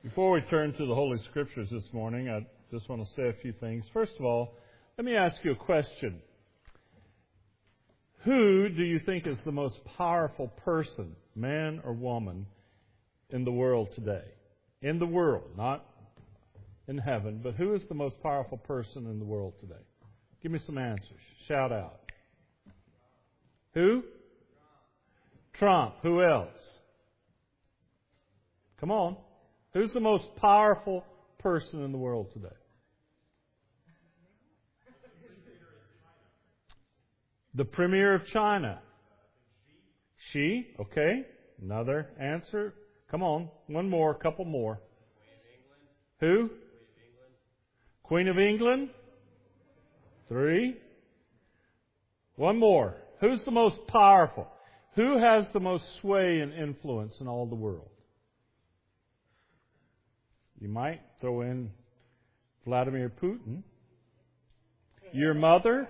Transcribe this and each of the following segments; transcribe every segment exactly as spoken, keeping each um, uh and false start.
Before we turn to the Holy Scriptures this morning, I just want to say a few things. First of all, let me ask you a question. Who do you think is the most powerful person, man or woman, in the world today? In the world, not in heaven, but who is the most powerful person in the world today? Give me some answers. Shout out. Who? Trump. Who else? Come on. Who's the most powerful person in the world today? The Premier of China. She? Okay. Another answer. Come on. One more. A couple more. Who? Queen of England. Three. One more. Who's the most powerful? Who has the most sway and influence in all the world? You might throw in Vladimir Putin. Your mother?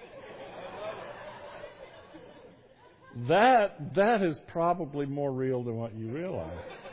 That that is probably more real than what you realize.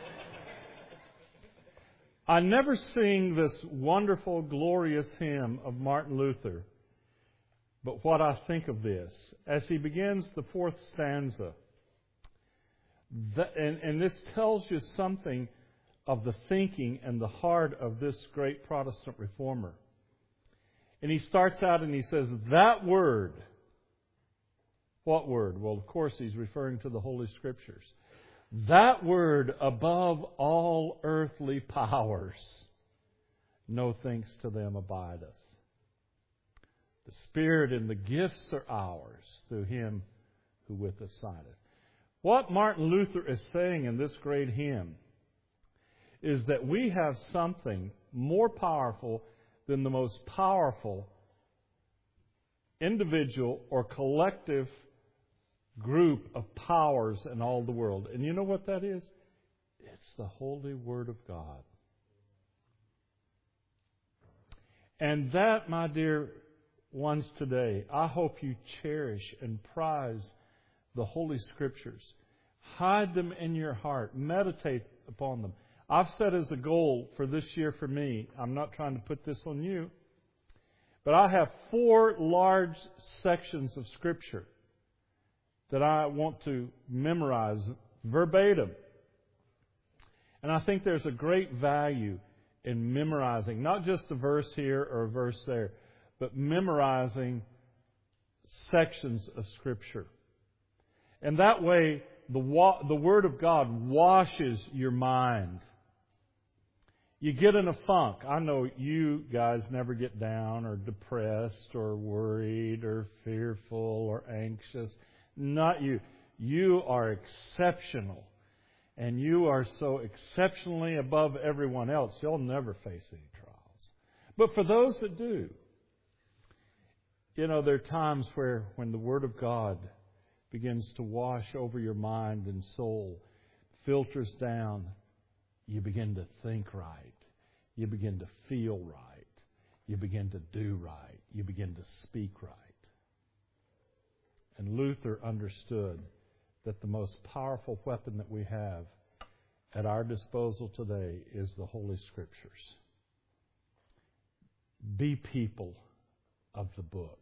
I never sing this wonderful, glorious hymn of Martin Luther, but what I think of this, as he begins the fourth stanza, the, and, and this tells you something of the thinking and the heart of this great Protestant reformer. And he starts out and he says, that word. What word? Well, of course, he's referring to the Holy Scriptures. That word above all earthly powers, no thanks to them abideth. The Spirit and the gifts are ours through Him who with us sideth. What Martin Luther is saying in this great hymn is that we have something more powerful than the most powerful individual or collective group of powers in all the world. And you know what that is? It's the Holy Word of God. And that, my dear ones today, I hope you cherish and prize the Holy Scriptures. Hide them in your heart. Meditate upon them. I've set as a goal for this year for me, I'm not trying to put this on you, but I have four large sections of Scripture that I want to memorize verbatim. And I think there's a great value in memorizing, not just a verse here or a verse there, but memorizing sections of Scripture. And that way, the wa- the Word of God washes your mind. You get in a funk. I know you guys never get down or depressed or worried or fearful or anxious. Not you. You are exceptional. And you are so exceptionally above everyone else, you'll never face any trials. But for those that do, you know, there are times where when the Word of God begins to wash over your mind and soul, filters down, you begin to think right. You begin to feel right. You begin to do right. You begin to speak right. And Luther understood that the most powerful weapon that we have at our disposal today is the Holy Scriptures. Be people of the book.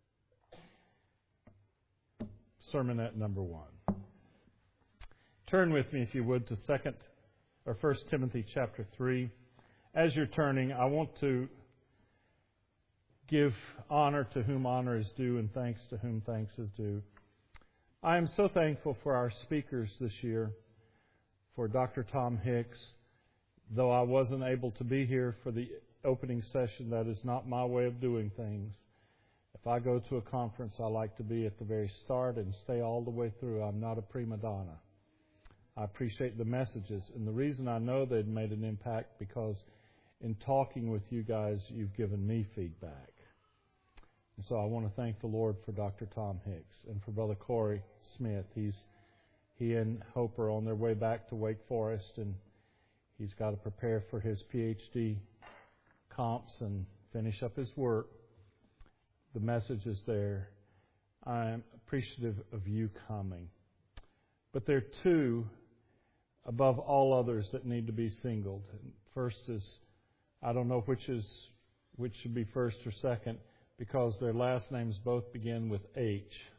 Sermonette number one. Turn with me, if you would, to second or First Timothy chapter three. As you're turning, I want to give honor to whom honor is due and thanks to whom thanks is due. I am so thankful for our speakers this year, for Doctor Tom Hicks. Though I wasn't able to be here for the opening session, that is not my way of doing things. If I go to a conference, I like to be at the very start and stay all the way through. I'm not a prima donna. I appreciate the messages. And the reason I know they've made an impact because in talking with you guys, you've given me feedback. And so I want to thank the Lord for Doctor Tom Hicks and for Brother Corey Smith. He's he and Hope are on their way back to Wake Forest, and he's got to prepare for his P H D comps and finish up his work. The message is there. I am appreciative of you coming. But there are two above all others that need to be singled. First is, I don't know which is which should be first or second, because their last names both begin with H.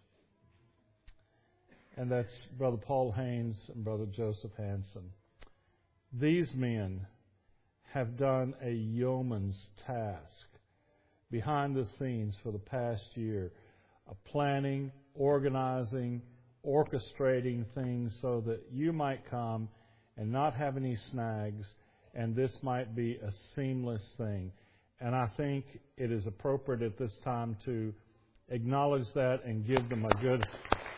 And that's Brother Paul Haynes and Brother Joseph Hanson. These men have done a yeoman's task behind the scenes for the past year of planning, organizing, orchestrating things so that you might come and not have any snags, and this might be a seamless thing. And I think it is appropriate at this time to acknowledge that and give them a good...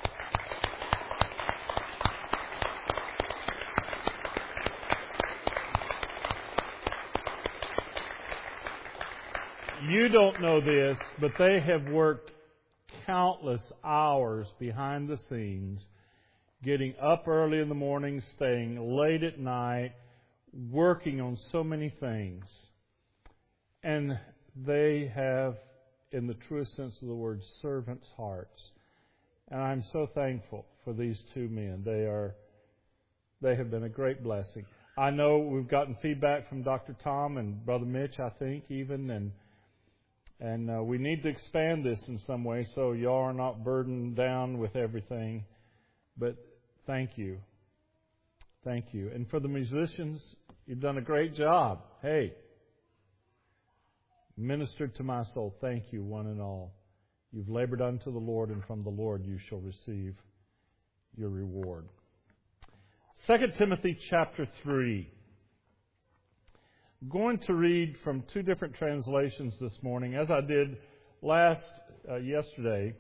You don't know this, but they have worked countless hours behind the scenes, getting up early in the morning, staying late at night, working on so many things. And they have, in the truest sense of the word, servants' hearts. And I'm so thankful for these two men. They are, they have been a great blessing. I know we've gotten feedback from Doctor Tom and Brother Mitch, I think, even, and And uh, we need to expand this in some way so y'all are not burdened down with everything. But thank you. Thank you. And for the musicians, you've done a great job. Hey, ministered to my soul. Thank you, one and all. You've labored unto the Lord, and from the Lord you shall receive your reward. Second Timothy chapter three. I'm going to read from two different translations this morning, as I did last uh, yesterday,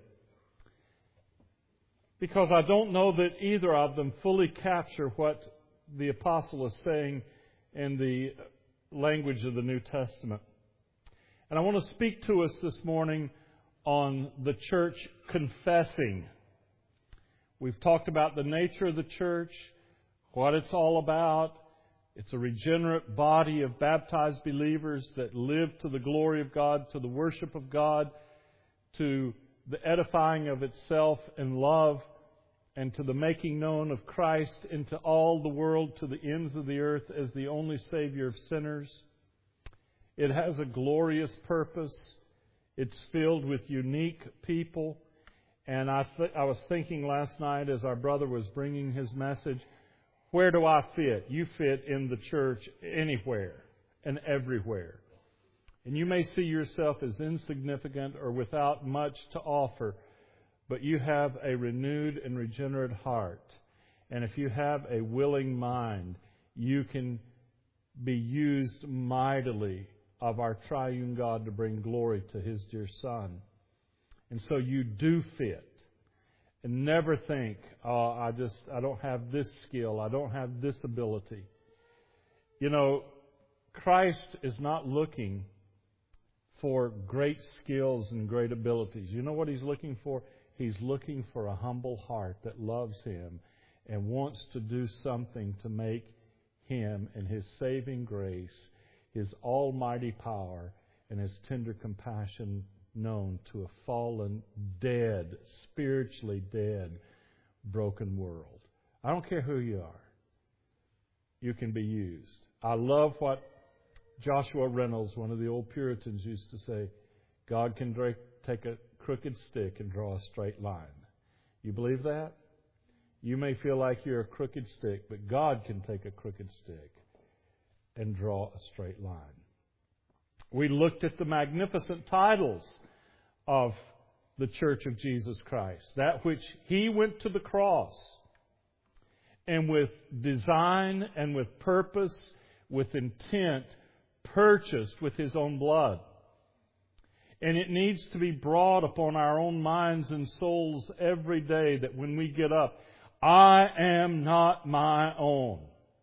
because I don't know that either of them fully capture what the apostle is saying in the language of the New Testament. And I want to speak to us this morning on the church confessing. We've talked about the nature of the church, what it's all about. It's a regenerate body of baptized believers that live to the glory of God, to the worship of God, to the edifying of itself in love, and to the making known of Christ into all the world, to the ends of the earth, as the only Savior of sinners. It has a glorious purpose. It's filled with unique people. And I, th- I was thinking last night as our brother was bringing his message, where do I fit? You fit in the church anywhere and everywhere. And you may see yourself as insignificant or without much to offer, but you have a renewed and regenerate heart. And if you have a willing mind, you can be used mightily of our triune God to bring glory to His dear Son. And so you do fit. And never think, oh, I just, I don't have this skill, I don't have this ability. You know, Christ is not looking for great skills and great abilities. You know what He's looking for? He's looking for a humble heart that loves Him and wants to do something to make Him and His saving grace, His almighty power, and His tender compassion known to a fallen, dead, spiritually dead, broken world. I don't care who you are. You can be used. I love what Joshua Reynolds, one of the old Puritans, used to say, God can take a crooked stick and draw a straight line. You believe that? You may feel like you're a crooked stick, but God can take a crooked stick and draw a straight line. We looked at the magnificent titles of the Church of Jesus Christ, that which He went to the cross and with design and with purpose, with intent, purchased with His own blood. And it needs to be brought upon our own minds and souls every day that when we get up, I am not my own.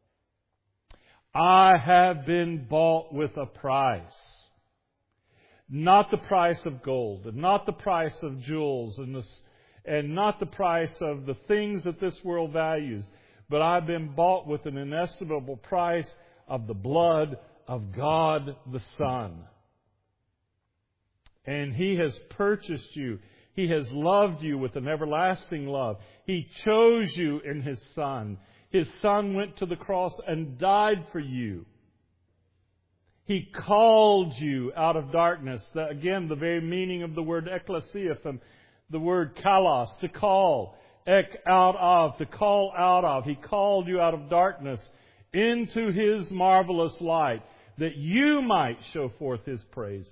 I have been bought with a price. Not the price of gold, and not the price of jewels, and, the, and not the price of the things that this world values, but I've been bought with an inestimable price of the blood of God the Son. And He has purchased you. He has loved you with an everlasting love. He chose you in His Son. His Son went to the cross and died for you. He called you out of darkness. That, again, the very meaning of the word ecclesia from the word kalos, to call. Ek, out of, to call out of. He called you out of darkness into His marvelous light, that you might show forth His praises.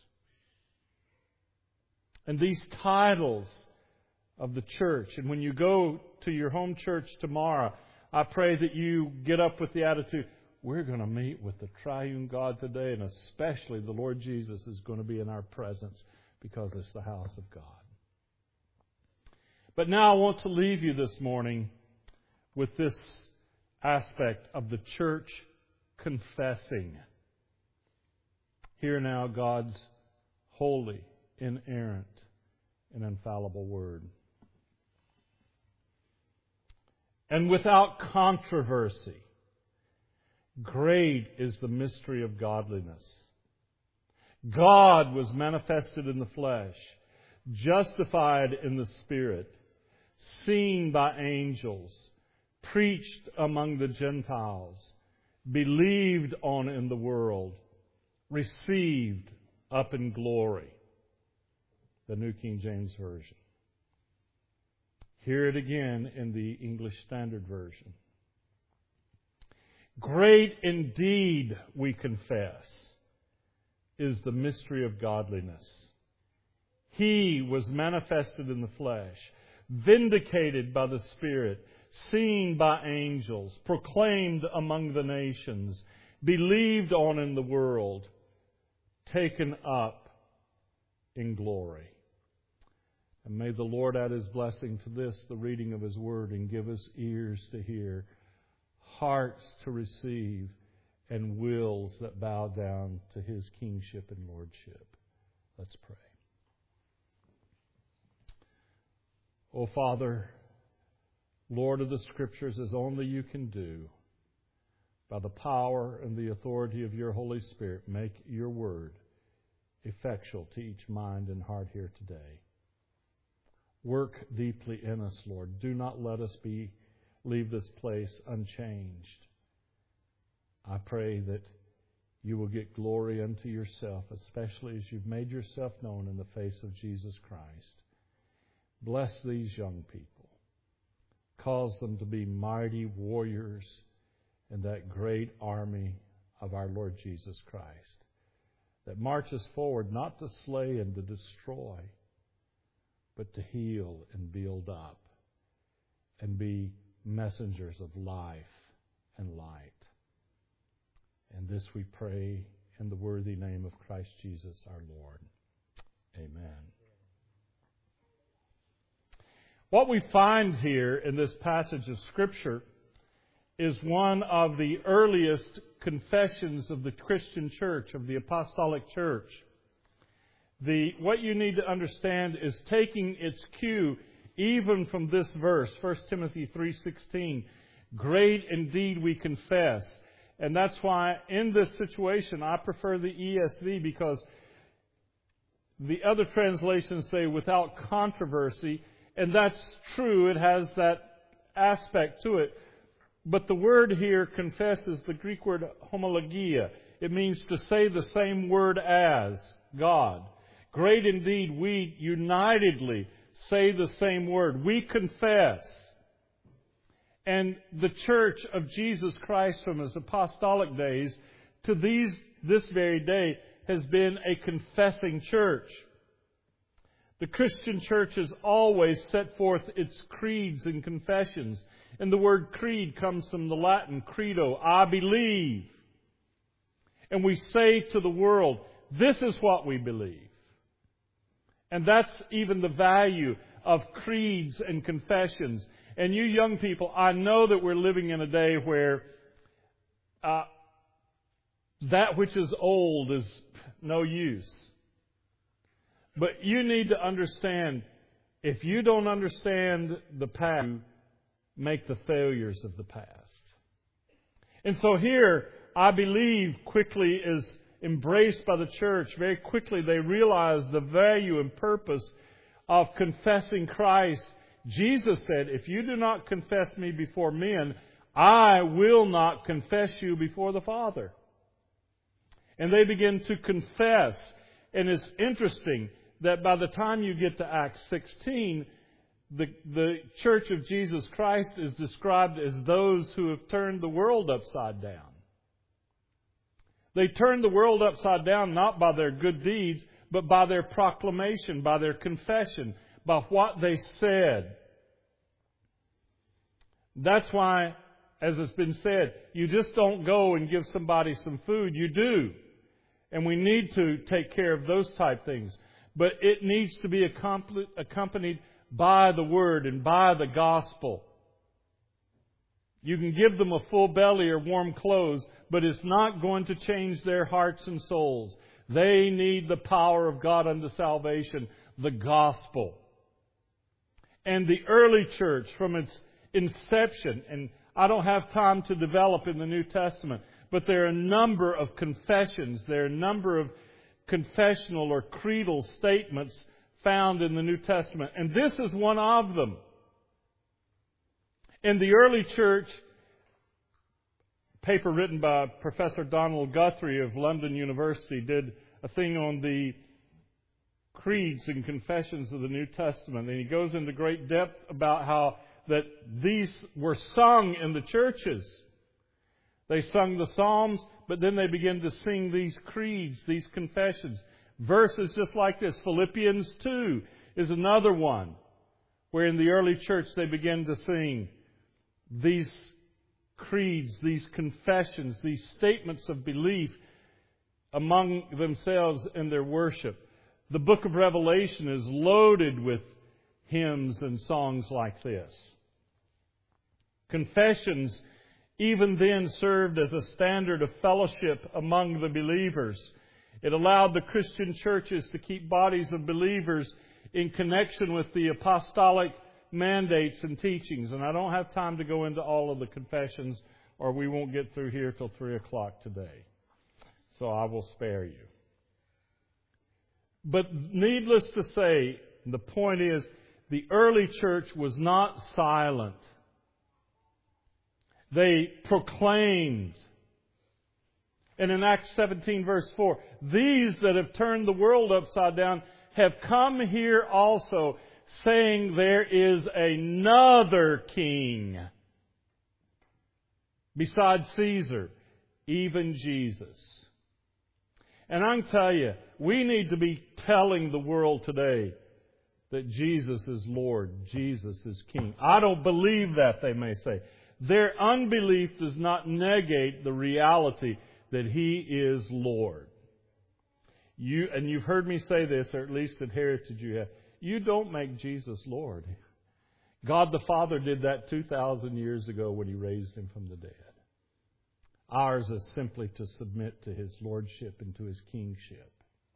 And these titles of the church, and when you go to your home church tomorrow, I pray that you get up with the attitude, we're going to meet with the triune God today, and especially the Lord Jesus is going to be in our presence because it's the house of God. But now I want to leave you this morning with this aspect of the church confessing. Hear now God's holy, inerrant, and infallible Word. And without controversy, great is the mystery of godliness. God was manifested in the flesh, justified in the Spirit, seen by angels, preached among the Gentiles, believed on in the world, received up in glory. The New King James Version. Hear it again in the English Standard Version. Great indeed, we confess, is the mystery of godliness. He was manifested in the flesh, vindicated by the Spirit, seen by angels, proclaimed among the nations, believed on in the world, taken up in glory. And may the Lord add His blessing to this, the reading of His Word, and give us ears to hear, hearts to receive, and wills that bow down to His kingship and lordship. Let's pray. O Father, Lord of the Scriptures, as only You can do, by the power and the authority of Your Holy Spirit, make Your Word effectual to each mind and heart here today. Work deeply in us, Lord. Do not let us be leave this place unchanged. I pray that You will get glory unto Yourself, especially as You've made Yourself known in the face of Jesus Christ. Bless these young people. Cause them to be mighty warriors in that great army of our Lord Jesus Christ, that marches forward not to slay and to destroy, but to heal and build up and be messengers of life and light. And this we pray in the worthy name of Christ Jesus our Lord. Amen. What we find here in this passage of Scripture is one of the earliest confessions of the Christian church, of the apostolic church. The, what you need to understand is taking its cue even from this verse, First Timothy three sixteen. Great indeed we confess. And that's why in this situation I prefer the E S V, because the other translations say without controversy, and that's true, it has that aspect to it. But the word here, confess, is the Greek word homologia. It means to say the same word as God. Great indeed, we unitedly say the same word. We confess. And the church of Jesus Christ from His apostolic days to these this very day has been a confessing church. The Christian church has always set forth its creeds and confessions. And the word creed comes from the Latin credo, I believe. And we say to the world, this is what we believe. And that's even the value of creeds and confessions. And you young people, I know that we're living in a day where uh, that which is old is no use. But you need to understand, if you don't understand the past, you make the failures of the past. And so here, I believe, quickly is embraced by the church. Very quickly they realize the value and purpose of confessing Christ. Jesus said, if you do not confess me before men, I will not confess you before the Father. And they begin to confess. And it's interesting that by the time you get to Acts sixteen, the, the Church of Jesus Christ is described as those who have turned the world upside down. They turned the world upside down not by their good deeds, but by their proclamation, by their confession, by what they said. That's why, as it's been said, you just don't go and give somebody some food. You do. And we need to take care of those type things. But it needs to be accompanied by the Word and by the gospel. You can give them a full belly or warm clothes, but it's not going to change their hearts and souls. They need the power of God unto salvation, the gospel. And the early church, from its inception, and I don't have time to develop in the New Testament, but there are a number of confessions, there are a number of confessional or creedal statements found in the New Testament. And this is one of them. In the early church, a paper written by Professor Donald Guthrie of London University did a thing on the creeds and confessions of the New Testament. And he goes into great depth about how that these were sung in the churches. They sung the Psalms, but then they began to sing these creeds, these confessions. Verses just like this. Philippians two is another one where in the early church they began to sing these creeds, these confessions, these statements of belief among themselves in their worship. The book of Revelation is loaded with hymns and songs like this. Confessions even then served as a standard of fellowship among the believers. It allowed the Christian churches to keep bodies of believers in connection with the apostolic mandates and teachings. And I don't have time to go into all of the confessions, or we won't get through here till three o'clock today. So I will spare you. But needless to say, the point is, the early church was not silent. They proclaimed. And in Acts seventeen verse four, these that have turned the world upside down have come here also, saying there is another king besides Caesar, even Jesus. And I can tell you, we need to be telling the world today that Jesus is Lord, Jesus is King. I don't believe that, they may say. Their unbelief does not negate the reality that He is Lord. You, and you've heard me say this, or at least at Heritage you have. You don't make Jesus Lord. God the Father did that two thousand years ago when He raised Him from the dead. Ours is simply to submit to His Lordship and to His Kingship.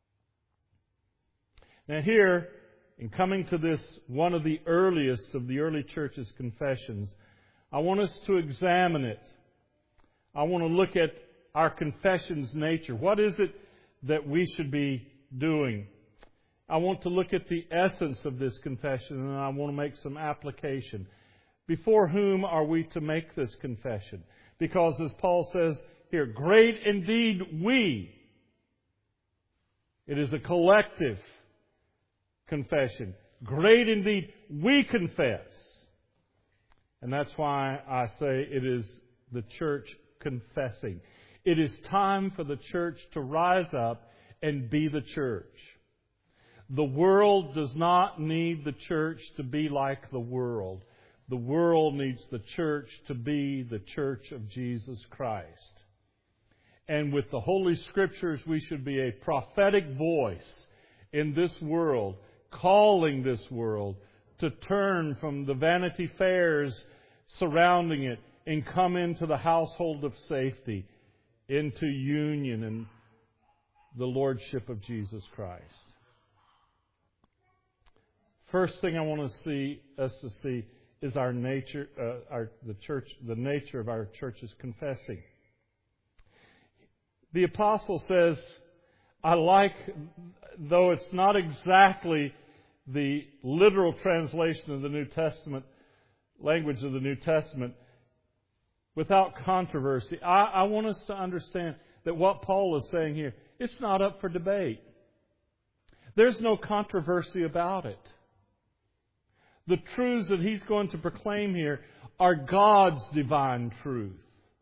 Now here, in coming to this, one of the earliest of the early church's confessions, I want us to examine it. I want to look at our confession's nature. What is it that we should be doing? I want to look at the essence of this confession, and I want to make some application. Before whom are we to make this confession? Because as Paul says here, great indeed we. It is a collective confession. Great indeed we confess. And that's why I say it is the church confessing. It is time for the church to rise up and be the church. The world does not need the church to be like the world. The world needs the church to be the church of Jesus Christ. And with the Holy Scriptures, we should be a prophetic voice in this world, calling this world to turn from the Vanity Fairs surrounding it and come into the household of safety, into union and the Lordship of Jesus Christ. First thing I want to see us to see is our nature, uh, our the church, the nature of our church's confessing. The apostle says, I like, though it's not exactly the literal translation of the New Testament, language of the New Testament, without controversy. I, I want us to understand that what Paul is saying here, it's not up for debate. There's no controversy about it. The truths that he's going to proclaim here are God's divine truth.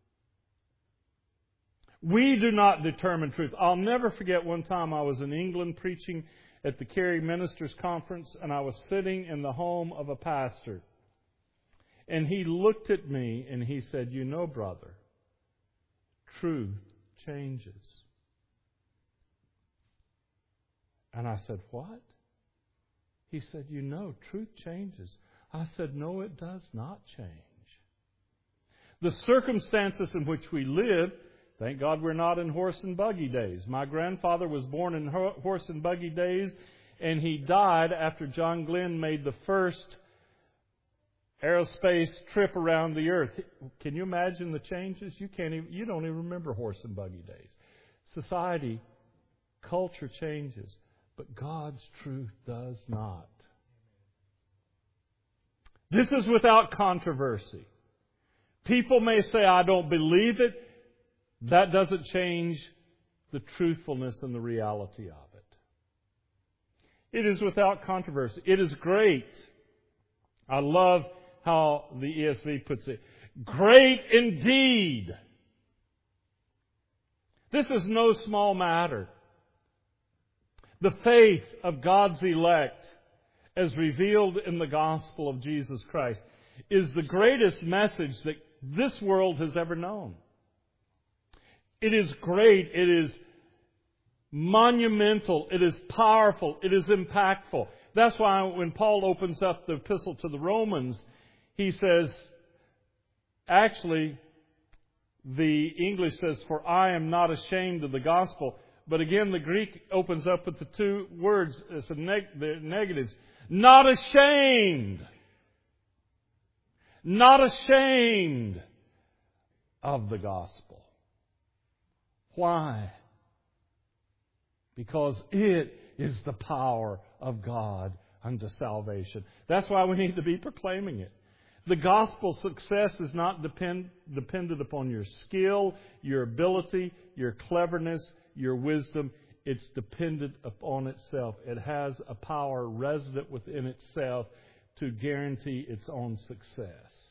We do not determine truth. I'll never forget one time I was in England preaching at the Carey Ministers Conference, and I was sitting in the home of a pastor. And he looked at me and he said, "You know, brother, truth changes." And I said, "What?" He said, "You know, truth changes." I said, "No, it does not change. The circumstances in which we live, thank God we're not in horse and buggy days. My grandfather was born in horse and buggy days, and he died after John Glenn made the first aerospace trip around the earth. Can you imagine the changes? You can't even, you don't even remember horse and buggy days. Society, culture changes, but God's truth does not. This is without controversy. People may say, "I don't believe it." That doesn't change the truthfulness and the reality of it. It is without controversy. It is great. I love how the E S V puts it. Great indeed. This is no small matter. The faith of God's elect, as revealed in the gospel of Jesus Christ, is the greatest message that this world has ever known. It is great. It is monumental. It is powerful. It is impactful. That's why when Paul opens up the epistle to the Romans, he says, actually, the English says, "For I am not ashamed of the gospel." But again, the Greek opens up with the two words, it's a neg- the negatives. Not ashamed. Not ashamed of the gospel. Why? Because it is the power of God unto salvation. That's why we need to be proclaiming it. The gospel success is not depend, dependent upon your skill, your ability, your cleverness, your wisdom. It's dependent upon itself. It has a power resident within itself to guarantee its own success.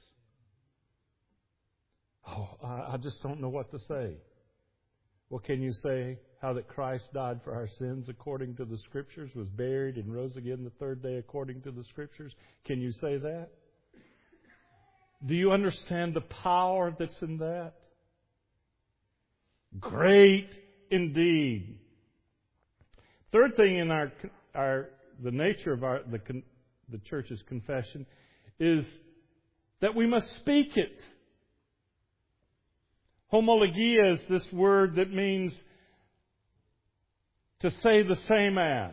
Oh, I, I just don't know what to say. Well, can you say how that Christ died for our sins according to the Scriptures, was buried and rose again the third day according to the Scriptures? Can you say that? Do you understand the power that's in that? Great indeed. Third thing in our our the nature of our the the church's confession is that we must speak it. Homologia is this word that means to say the same as.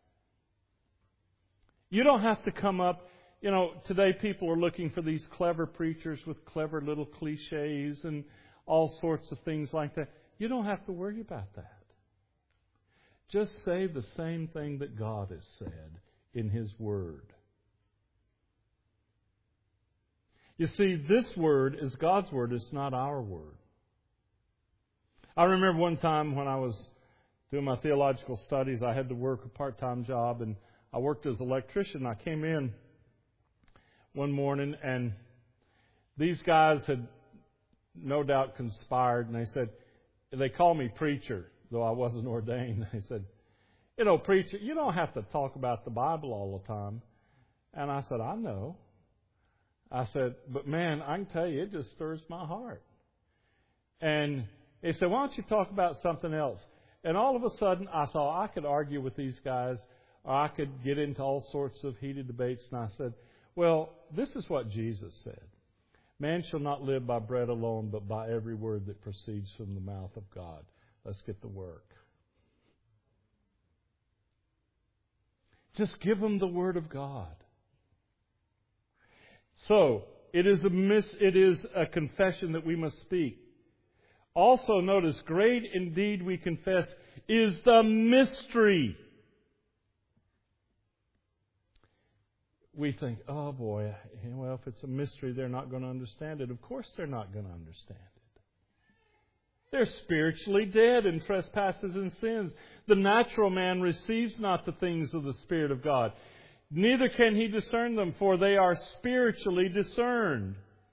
You don't have to come up. You know, today people are looking for these clever preachers with clever little cliches and all sorts of things like that. You don't have to worry about that. Just say the same thing that God has said in His Word. You see, this Word is God's Word. It's not our Word. I remember one time when I was doing my theological studies, I had to work a part-time job, and I worked as an electrician. I came in one morning, and these guys had no doubt conspired, and they said, they called me preacher, though I wasn't ordained. They said, "You know, preacher, you don't have to talk about the Bible all the time." And I said, "I know." I said, "But man, I can tell you, it just stirs my heart." And they said, "Why don't you talk about something else?" And all of a sudden, I thought I could argue with these guys, or I could get into all sorts of heated debates. And I said, well, this is what Jesus said. "Man shall not live by bread alone, but by every word that proceeds from the mouth of God." Let's get to work. Just give them the Word of God. So, it is a mis- it is a confession that we must speak. Also notice, great indeed we confess is the mystery. we think, oh boy, well, if it's a mystery, they're not going to understand it. Of course they're not going to understand it. They're spiritually dead in trespasses and sins. The natural man receives not the things of the Spirit of God. Neither can he discern them, for they are spiritually discerned.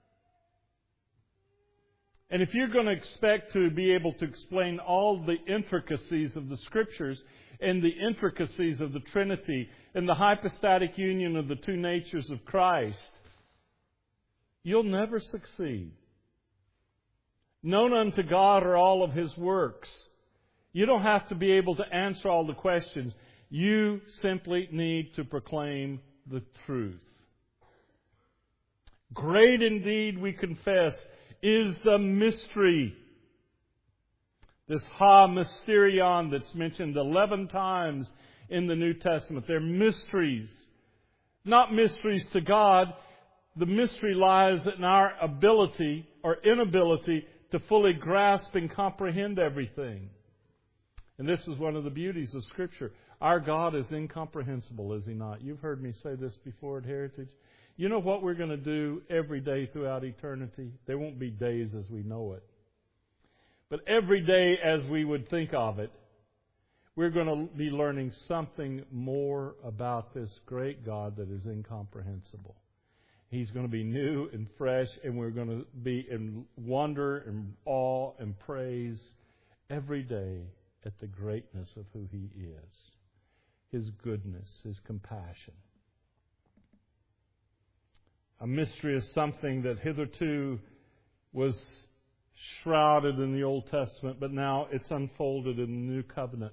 And if you're going to expect to be able to explain all the intricacies of the Scriptures and the intricacies of the Trinity and the hypostatic union of the two natures of Christ, you'll never succeed. Known unto God are all of His works. You don't have to be able to answer all the questions. You simply need to proclaim the truth. Great indeed, we confess, is the mystery. This ha mysterion that's mentioned eleven times in the New Testament. They're mysteries. Not mysteries to God. The mystery lies in our ability or inability to fully grasp and comprehend everything. And this is one of the beauties of Scripture. Our God is incomprehensible, is He not? You've heard me say this before at Heritage. You know what we're going to do every day throughout eternity? There won't be days as we know it. But every day as we would think of it, we're going to be learning something more about this great God that is incomprehensible. He's going to be new and fresh, and we're going to be in wonder and awe and praise every day at the greatness of who He is, His goodness, His compassion. A mystery is something that hitherto was shrouded in the Old Testament, but now it's unfolded in the New Covenant.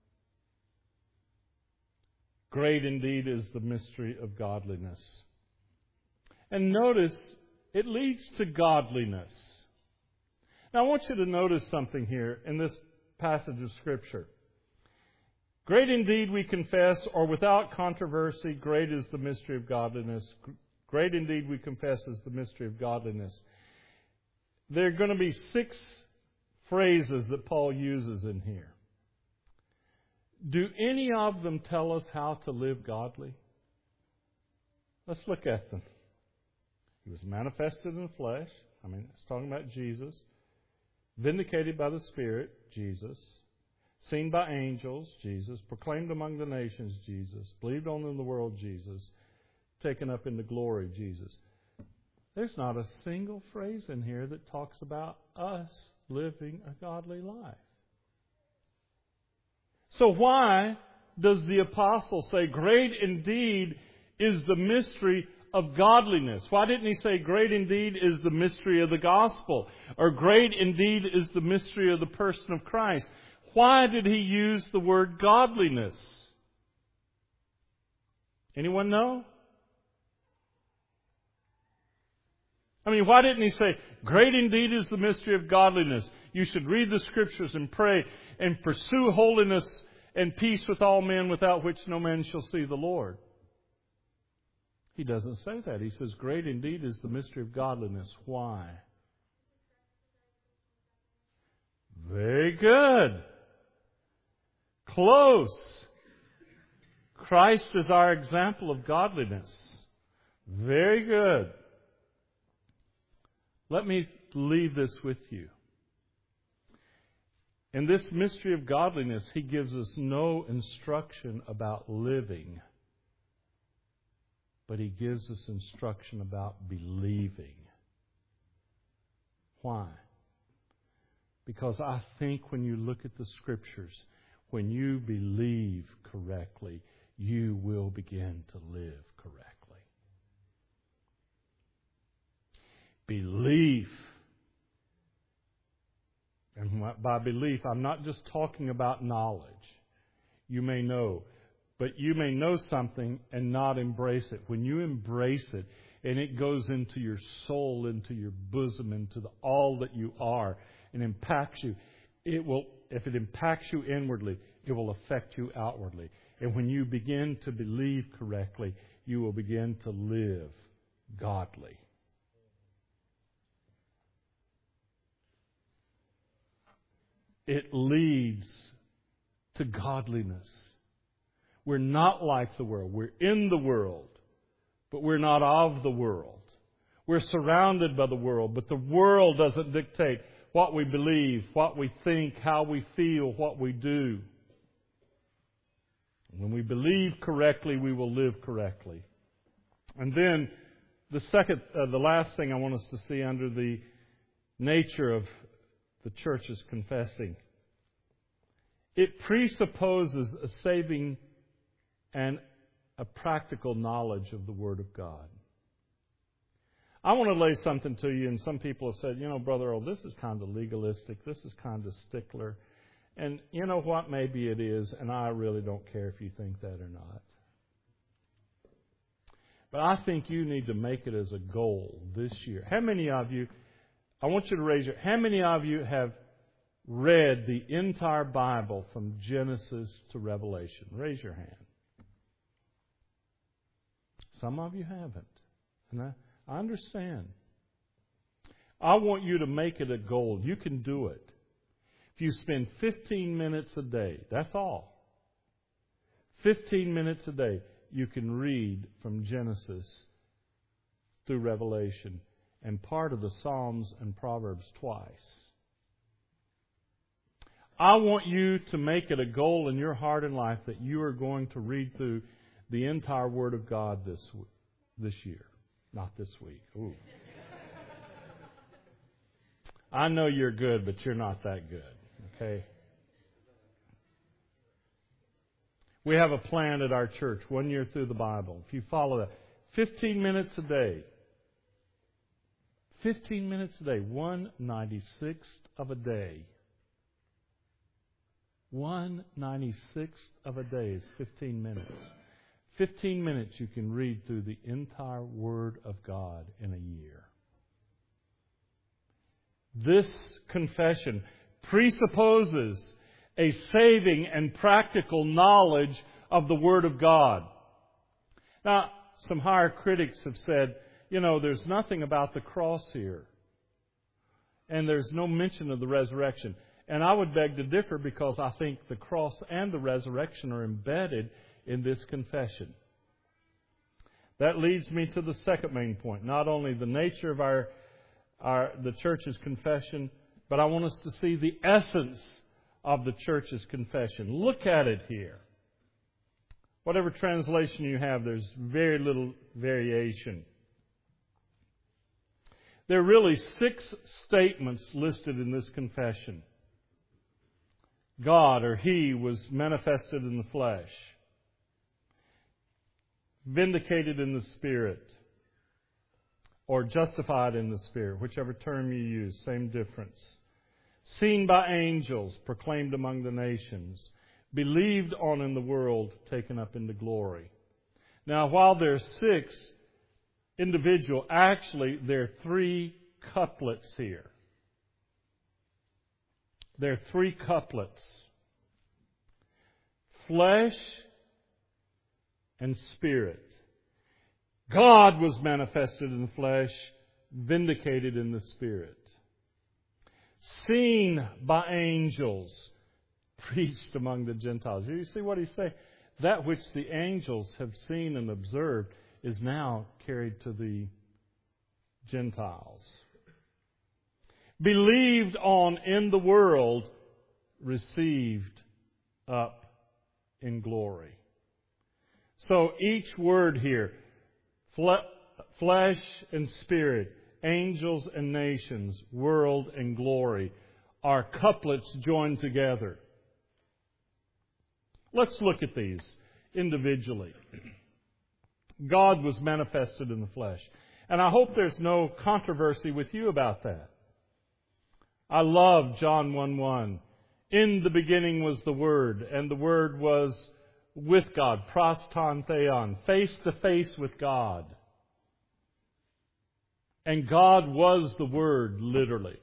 Great indeed is the mystery of godliness. And notice, it leads to godliness. Now I want you to notice something here in this passage of Scripture. Great indeed we confess, or without controversy, great is the mystery of godliness. Great indeed we confess is the mystery of godliness. There are going to be six phrases that Paul uses in here. Do any of them tell us how to live godly? Let's look at them. He was manifested in the flesh. I mean, it's talking about Jesus. Vindicated by the Spirit, Jesus. Seen by angels, Jesus. Proclaimed among the nations, Jesus. Believed on in the world, Jesus. Taken up into glory, Jesus. There's not a single phrase in here that talks about us living a godly life. So why does the apostle say, great indeed is the mystery of godliness? Why didn't he say, great indeed is the mystery of the gospel? Or great indeed is the mystery of the person of Christ? Why did he use the word godliness? Anyone know? I mean, why didn't he say, great indeed is the mystery of godliness? You should read the Scriptures and pray and pursue holiness and peace with all men, without which no man shall see the Lord. He doesn't say that. He says, great indeed is the mystery of godliness. Why? Very good. Close. Christ is our example of godliness. Very good. Let me leave this with you. In this mystery of godliness, He gives us no instruction about living, but He gives us instruction about believing. Why? Because I think when you look at the Scriptures, when you believe correctly, you will begin to live correctly. Belief. And by belief, I'm not just talking about knowledge. You may know. But you may know something and not embrace it. When you embrace it, and it goes into your soul, into your bosom, into the, all that you are, and impacts you, it will, if it impacts you inwardly, it will affect you outwardly. And when you begin to believe correctly, you will begin to live godly. It leads to godliness. We're not like the world. We're in the world, but we're not of the world. We're surrounded by the world, but the world doesn't dictate what we believe, what we think, how we feel, what we do. When we believe correctly, we will live correctly. And then the second, uh, the last thing I want us to see under the nature of the church's confessing, it presupposes a saving and a practical knowledge of the Word of God. I want to lay something to you, and some people have said, you know, Brother Earl, this is kind of legalistic, this is kind of stickler. And you know what? Maybe it is, and I really don't care if you think that or not. But I think you need to make it as a goal this year. How many of you, I want you to raise your, how many of you have read the entire Bible from Genesis to Revelation? Raise your hand. Some of you haven't. And I, I understand. I want you to make it a goal. You can do it. If you spend fifteen minutes a day, that's all. fifteen minutes a day, you can read from Genesis through Revelation and part of the Psalms and Proverbs twice. I want you to make it a goal in your heart and life that you are going to read through the entire Word of God this this year. Not this week. Ooh. I know you're good, but you're not that good. Okay? We have a plan at our church, one year through the Bible. If you follow that, fifteen minutes a day. fifteen minutes a day. one ninety-sixth of a day. one ninety-sixth of a day is fifteen minutes. fifteen minutes you can read through the entire Word of God in a year. This confession presupposes a saving and practical knowledge of the Word of God. Now, some higher critics have said, you know, there's nothing about the cross here. And there's no mention of the resurrection. And I would beg to differ because I think the cross and the resurrection are embedded in this confession. That leads me to the second main point. Not only the nature of our, our the church's confession, but I want us to see the essence of the church's confession. Look at it here. Whatever translation you have, there's very little variation. There are really six statements listed in this confession. God, or He, was manifested in the flesh, vindicated in the Spirit, or justified in the Spirit, whichever term you use, same difference. Seen by angels, proclaimed among the nations, believed on in the world, taken up into glory. Now, while there are six individual, actually there are three couplets here. There are three couplets. Flesh and Spirit. God was manifested in the flesh, vindicated in the Spirit. Seen by angels, preached among the Gentiles. Do you see what he's saying? That which the angels have seen and observed is now carried to the Gentiles. Believed on in the world, received up in glory. So each word here, fle- flesh and spirit, angels and nations, world and glory, are couplets joined together. Let's look at these individually. God was manifested in the flesh. And I hope there's no controversy with you about that. I love John one one. In the beginning was the Word, and the Word was with God, proston theon, face to face with God. And God was the Word, literally.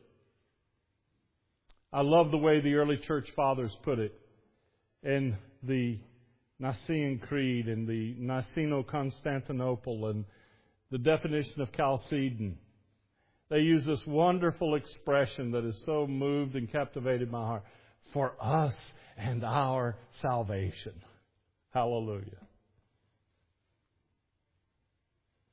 I love the way the early church fathers put it in the Nicene Creed and the Niceno-Constantinople and the definition of Chalcedon. They use this wonderful expression that has so moved and captivated my heart. For us and our salvation. Hallelujah.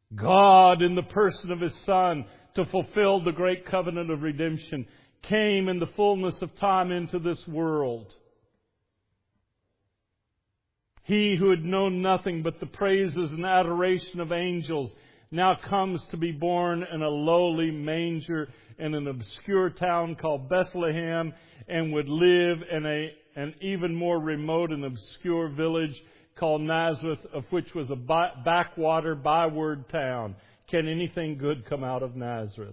God, in the person of His Son, to fulfill the great covenant of redemption, came in the fullness of time into this world. He who had known nothing but the praises and adoration of angels now comes to be born in a lowly manger in an obscure town called Bethlehem, and would live in a, an even more remote and obscure village called Nazareth, of which was a by, backwater, byword town. Can anything good come out of Nazareth?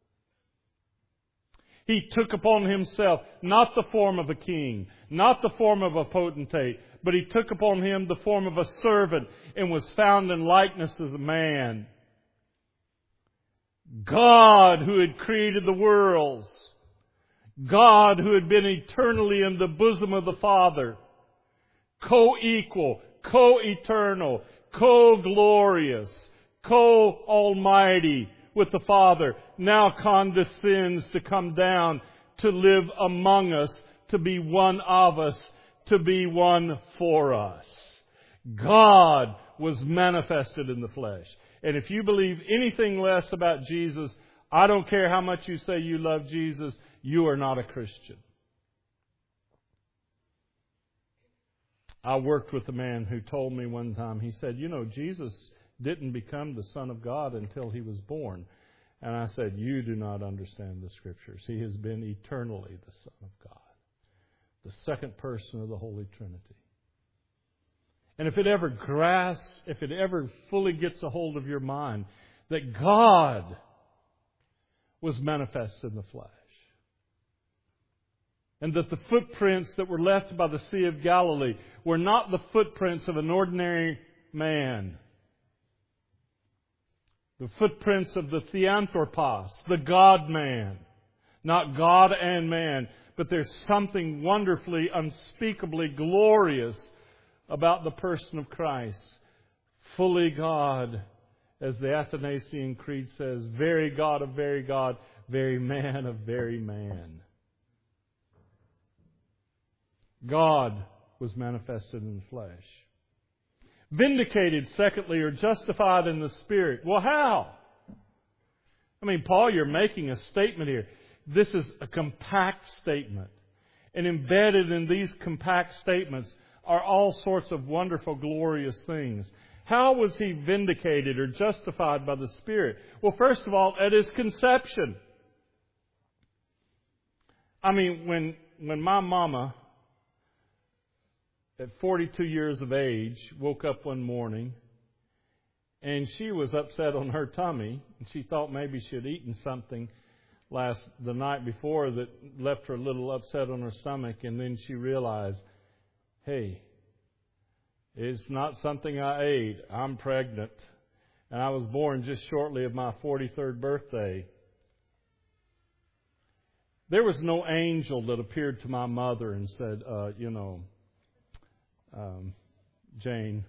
He took upon Himself not the form of a king, not the form of a potentate, but He took upon Him the form of a servant and was found in likeness as a man. God, who had created the worlds, God, who had been eternally in the bosom of the Father, co-equal, co-eternal, co-glorious, co-almighty with the Father, now condescends to come down to live among us, to be one of us, to be one for us. God was manifested in the flesh. And if you believe anything less about Jesus, I don't care how much you say you love Jesus, you are not a Christian. I worked with a man who told me one time, he said, you know, Jesus didn't become the Son of God until He was born. And I said, you do not understand the Scriptures. He has been eternally the Son of God, the second person of the Holy Trinity. And if it ever grasps, if it ever fully gets a hold of your mind, that God was manifest in the flesh, and that the footprints that were left by the Sea of Galilee were not the footprints of an ordinary man, the footprints of the Theanthropos, the God-man, not God and man, but there's something wonderfully, unspeakably glorious about the person of Christ. Fully God, as the Athanasian Creed says, very God of very God, very man of very man. God was manifested in the flesh. Vindicated, secondly, or justified in the Spirit. Well, how? I mean, Paul, you're making a statement here. This is a compact statement. And embedded in these compact statements are all sorts of wonderful, glorious things. How was He vindicated or justified by the Spirit? Well, first of all, at His conception. I mean, when when my mama, at forty-two years of age, woke up one morning and she was upset on her tummy, and she thought maybe she had eaten something last the night before that left her a little upset on her stomach, and then she realized, hey, it's not something I ate. I'm pregnant. And I was born just shortly of my forty-third birthday. There was no angel that appeared to my mother and said, uh, you know, um, Jane,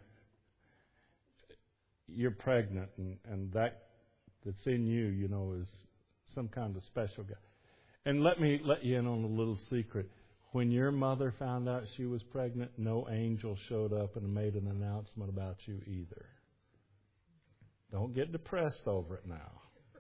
you're pregnant, and, and that that's in you, you know, is some kind of special guy. And let me let you in on a little secret. When your mother found out she was pregnant, no angel showed up and made an announcement about you either. Don't get depressed over it now.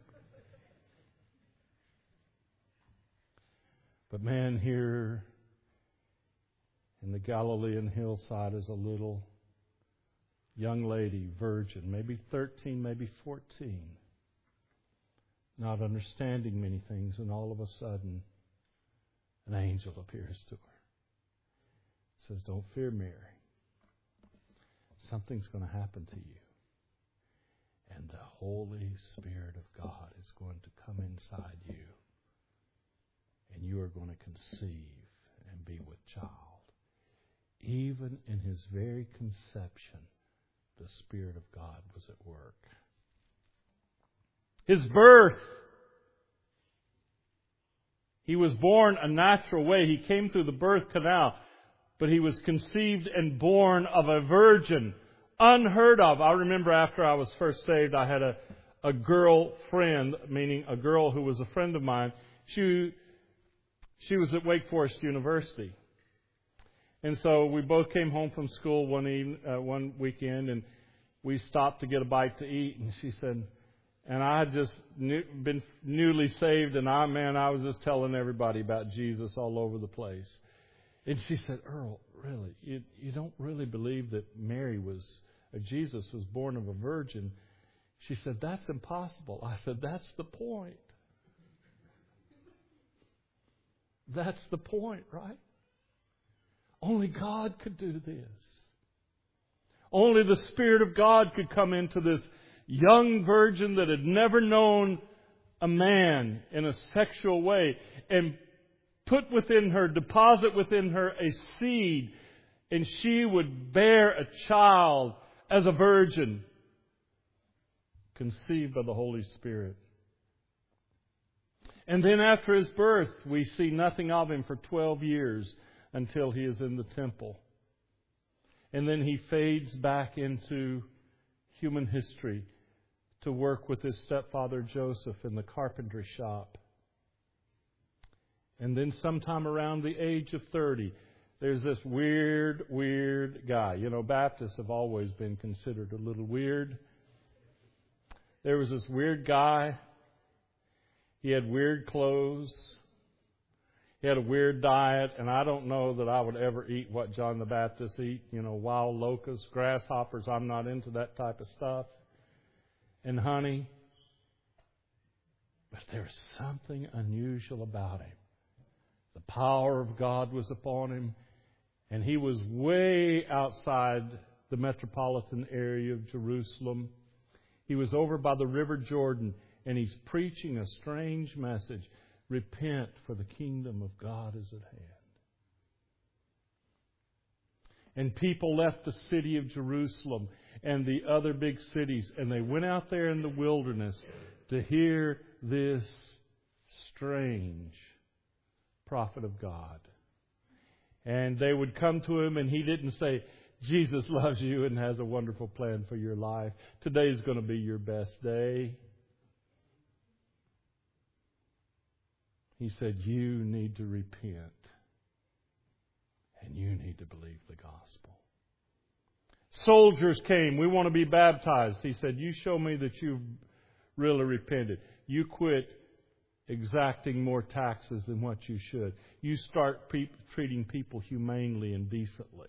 But man, here in the Galilean hillside is a little young lady, virgin, maybe thirteen, maybe fourteen, not understanding many things, and all of a sudden, an angel appears to her. Says, don't fear, Mary. Something's going to happen to you. And the Holy Spirit of God is going to come inside you. And you are going to conceive and be with child. Even in His very conception, the Spirit of God was at work. His birth. He was born a natural way. He came through the birth canal. But He was conceived and born of a virgin. Unheard of. I remember after I was first saved, I had a, a girl friend, meaning a girl who was a friend of mine. She, she was at Wake Forest University. And so we both came home from school one, evening, uh, one weekend, and we stopped to get a bite to eat, and she said, and I had just new, been newly saved, and I, man, I was just telling everybody about Jesus all over the place. And she said, Earl, really, you, you don't really believe that Mary was, or Jesus was born of a virgin? She said, that's impossible. I said, that's the point. That's the point, right? Only God could do this. Only the Spirit of God could come into this young virgin that had never known a man in a sexual way and put within her, deposit within her a seed, and she would bear a child as a virgin, conceived by the Holy Spirit. And then after His birth, we see nothing of Him for twelve years until He is in the temple. And then He fades back into human history to work with His stepfather Joseph in the carpentry shop. And then sometime around the age of thirty, there's this weird, weird guy. You know, Baptists have always been considered a little weird. There was this weird guy. He had weird clothes. He had a weird diet, and I don't know that I would ever eat what John the Baptist eat. You know, wild locusts, grasshoppers. I'm not into that type of stuff. And honey. But there's something unusual about him. The power of God was upon him, and he was way outside the metropolitan area of Jerusalem. He was over by the River Jordan, and he's preaching a strange message. Repent, for the kingdom of God is at hand. And people left the city of Jerusalem and the other big cities, and they went out there in the wilderness to hear this strange prophet of God. And they would come to him, and he didn't say, Jesus loves you and has a wonderful plan for your life. Today's going to be your best day. He said, you need to repent. And you need to believe the gospel. Soldiers came. We want to be baptized. He said, you show me that you've really repented. You quit exacting more taxes than what you should. You start pe- treating people humanely and decently.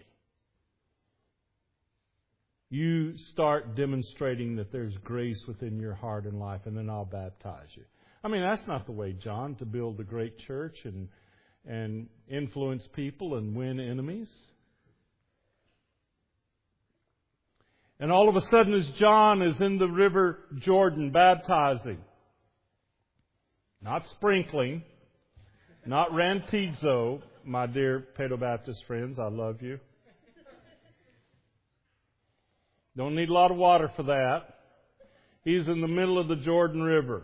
You start demonstrating that there's grace within your heart and life, and then I'll baptize you. I mean, that's not the way, John, to build a great church and and influence people and win enemies. And all of a sudden, as John is in the River Jordan baptizing, not sprinkling, not rantizo, my dear Pedobaptist friends, I love you. Don't need a lot of water for that. He's in the middle of the Jordan River.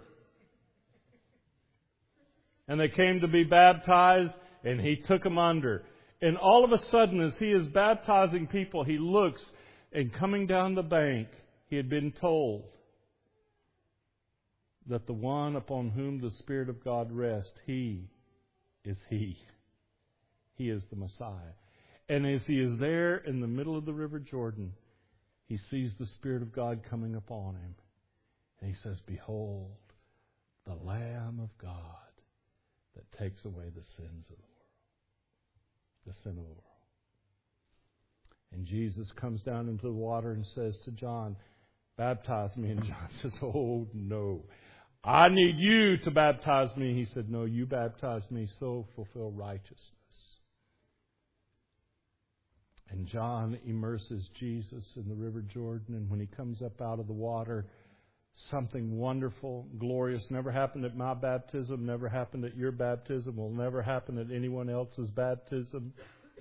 And they came to be baptized, and he took them under. And all of a sudden, as he is baptizing people, he looks, and coming down the bank, he had been told that the one upon whom the Spirit of God rests, he is he. He is the Messiah. And as he is there in the middle of the River Jordan, he sees the Spirit of God coming upon him. And he says, behold, the Lamb of God that takes away the sins of the world. The sin of the world. And Jesus comes down into the water and says to John, baptize me. And John says, oh, no. I need you to baptize me. He said, no, you baptize me, so fulfill righteousness. And John immerses Jesus in the River Jordan, and when he comes up out of the water, something wonderful, glorious, never happened at my baptism, never happened at your baptism, will never happen at anyone else's baptism.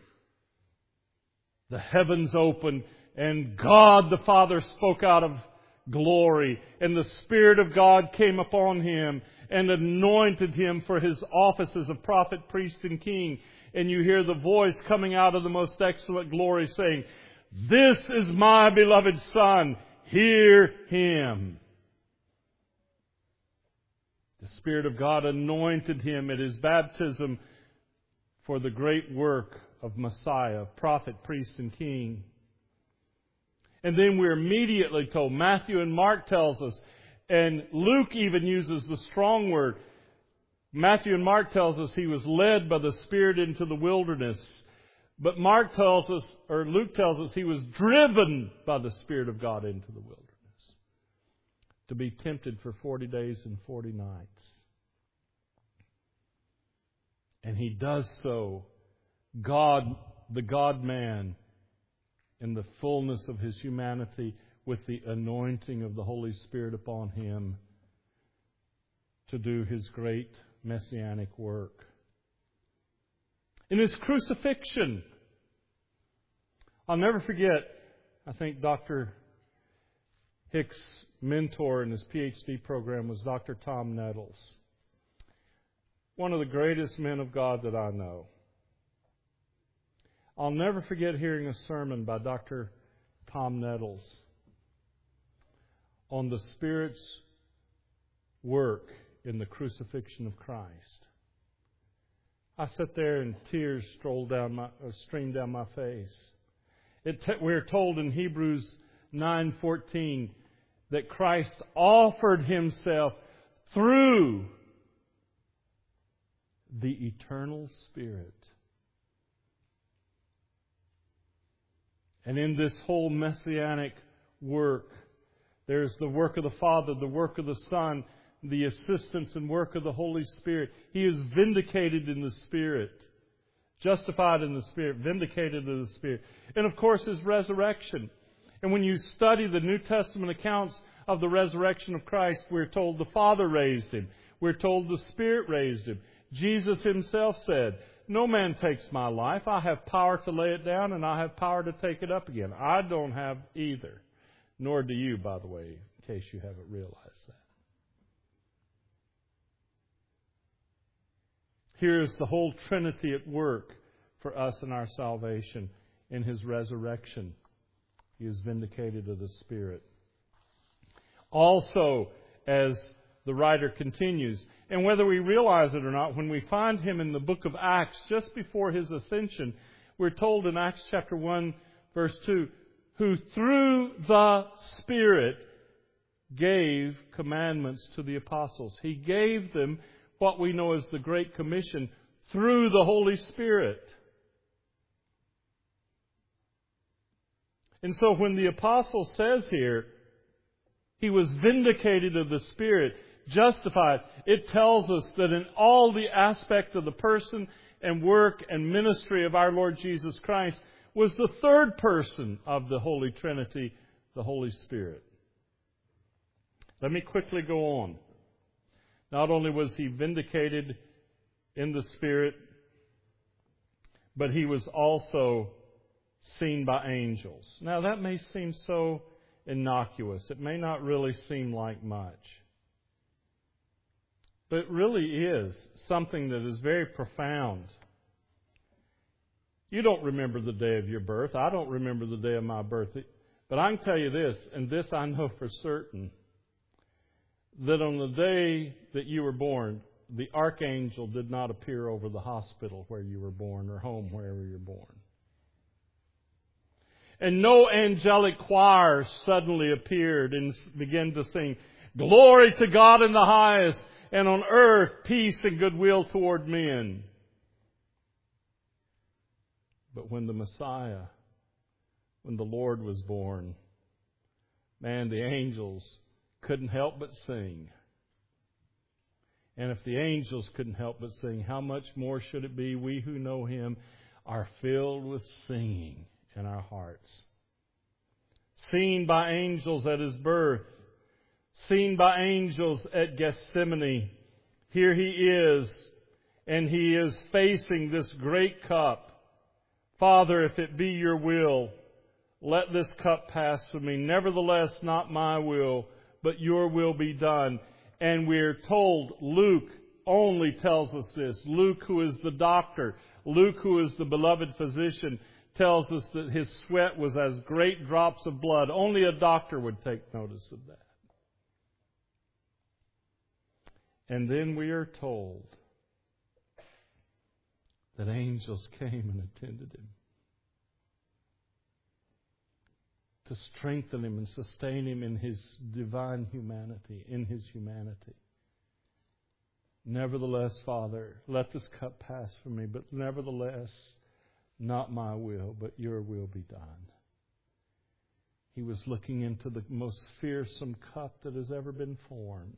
The heavens opened, and God the Father spoke out of glory, and the Spirit of God came upon him and anointed him for his offices of prophet, priest, and king. And you hear the voice coming out of the most excellent glory saying, this is my beloved Son, hear him. The Spirit of God anointed him at his baptism for the great work of Messiah, prophet, priest, and king. And then we're immediately told, Matthew and Mark tells us, and Luke even uses the strong word. Matthew and Mark tells us he was led by the Spirit into the wilderness. But Mark tells us, or Luke tells us, he was driven by the Spirit of God into the wilderness to be tempted for forty days and forty nights. And he does so, God, the God-man, in the fullness of His humanity, with the anointing of the Holy Spirit upon Him to do His great messianic work. In His crucifixion, I'll never forget, I think Doctor Hicks' mentor in his PhD program was Doctor Tom Nettles. One of the greatest men of God that I know. I'll never forget hearing a sermon by Doctor Tom Nettles on the Spirit's work in the crucifixion of Christ. I sat there and tears strolled down my, or streamed down my face. It t- we're told in Hebrews nine fourteen that Christ offered Himself through the eternal Spirit. And in this whole messianic work, there's the work of the Father, the work of the Son, the assistance and work of the Holy Spirit. He is vindicated in the Spirit, justified in the Spirit, vindicated in the Spirit. And of course, His resurrection. And when you study the New Testament accounts of the resurrection of Christ, we're told the Father raised Him. We're told the Spirit raised Him. Jesus Himself said, "No man takes my life. I have power to lay it down and I have power to take it up again." I don't have either. Nor do you, by the way, in case you haven't realized that. Here is the whole Trinity at work for us in our salvation. In His resurrection, He is vindicated of the Spirit. Also, as the writer continues, and whether we realize it or not, when we find Him in the book of Acts, just before His ascension, we're told in Acts chapter one, verse two, who through the Spirit gave commandments to the apostles. He gave them what we know as the Great Commission through the Holy Spirit. And so when the apostle says here, he was vindicated of the Spirit, justified, it tells us that in all the aspect of the person and work and ministry of our Lord Jesus Christ was the third person of the Holy Trinity, the Holy Spirit. Let me quickly go on. Not only was He vindicated in the Spirit, but He was also seen by angels. Now that may seem so innocuous. It may not really seem like much. But it really is something that is very profound. You don't remember the day of your birth. I don't remember the day of my birth. But I can tell you this, and this I know for certain, that on the day that you were born, the archangel did not appear over the hospital where you were born or home wherever you're born. And no angelic choir suddenly appeared and began to sing, "Glory to God in the highest, and on earth peace and goodwill toward men." But when the Messiah, when the Lord was born, man, the angels couldn't help but sing. And if the angels couldn't help but sing, how much more should it be we who know Him are filled with singing in our hearts? Seen by angels at His birth, seen by angels at Gethsemane. Here He is, and He is facing this great cup. "Father, if it be your will, let this cup pass from me. Nevertheless, not my will, but your will be done." And we're told, Luke only tells us this. Luke, who is the doctor, Luke, who is the beloved physician, tells us that His sweat was as great drops of blood. Only a doctor would take notice of that. And then we are told that angels came and attended Him to strengthen him and sustain him in his divine humanity, in his humanity. Nevertheless, Father, let this cup pass from me, but nevertheless, not my will, but your will be done. He was looking into the most fearsome cup that has ever been formed.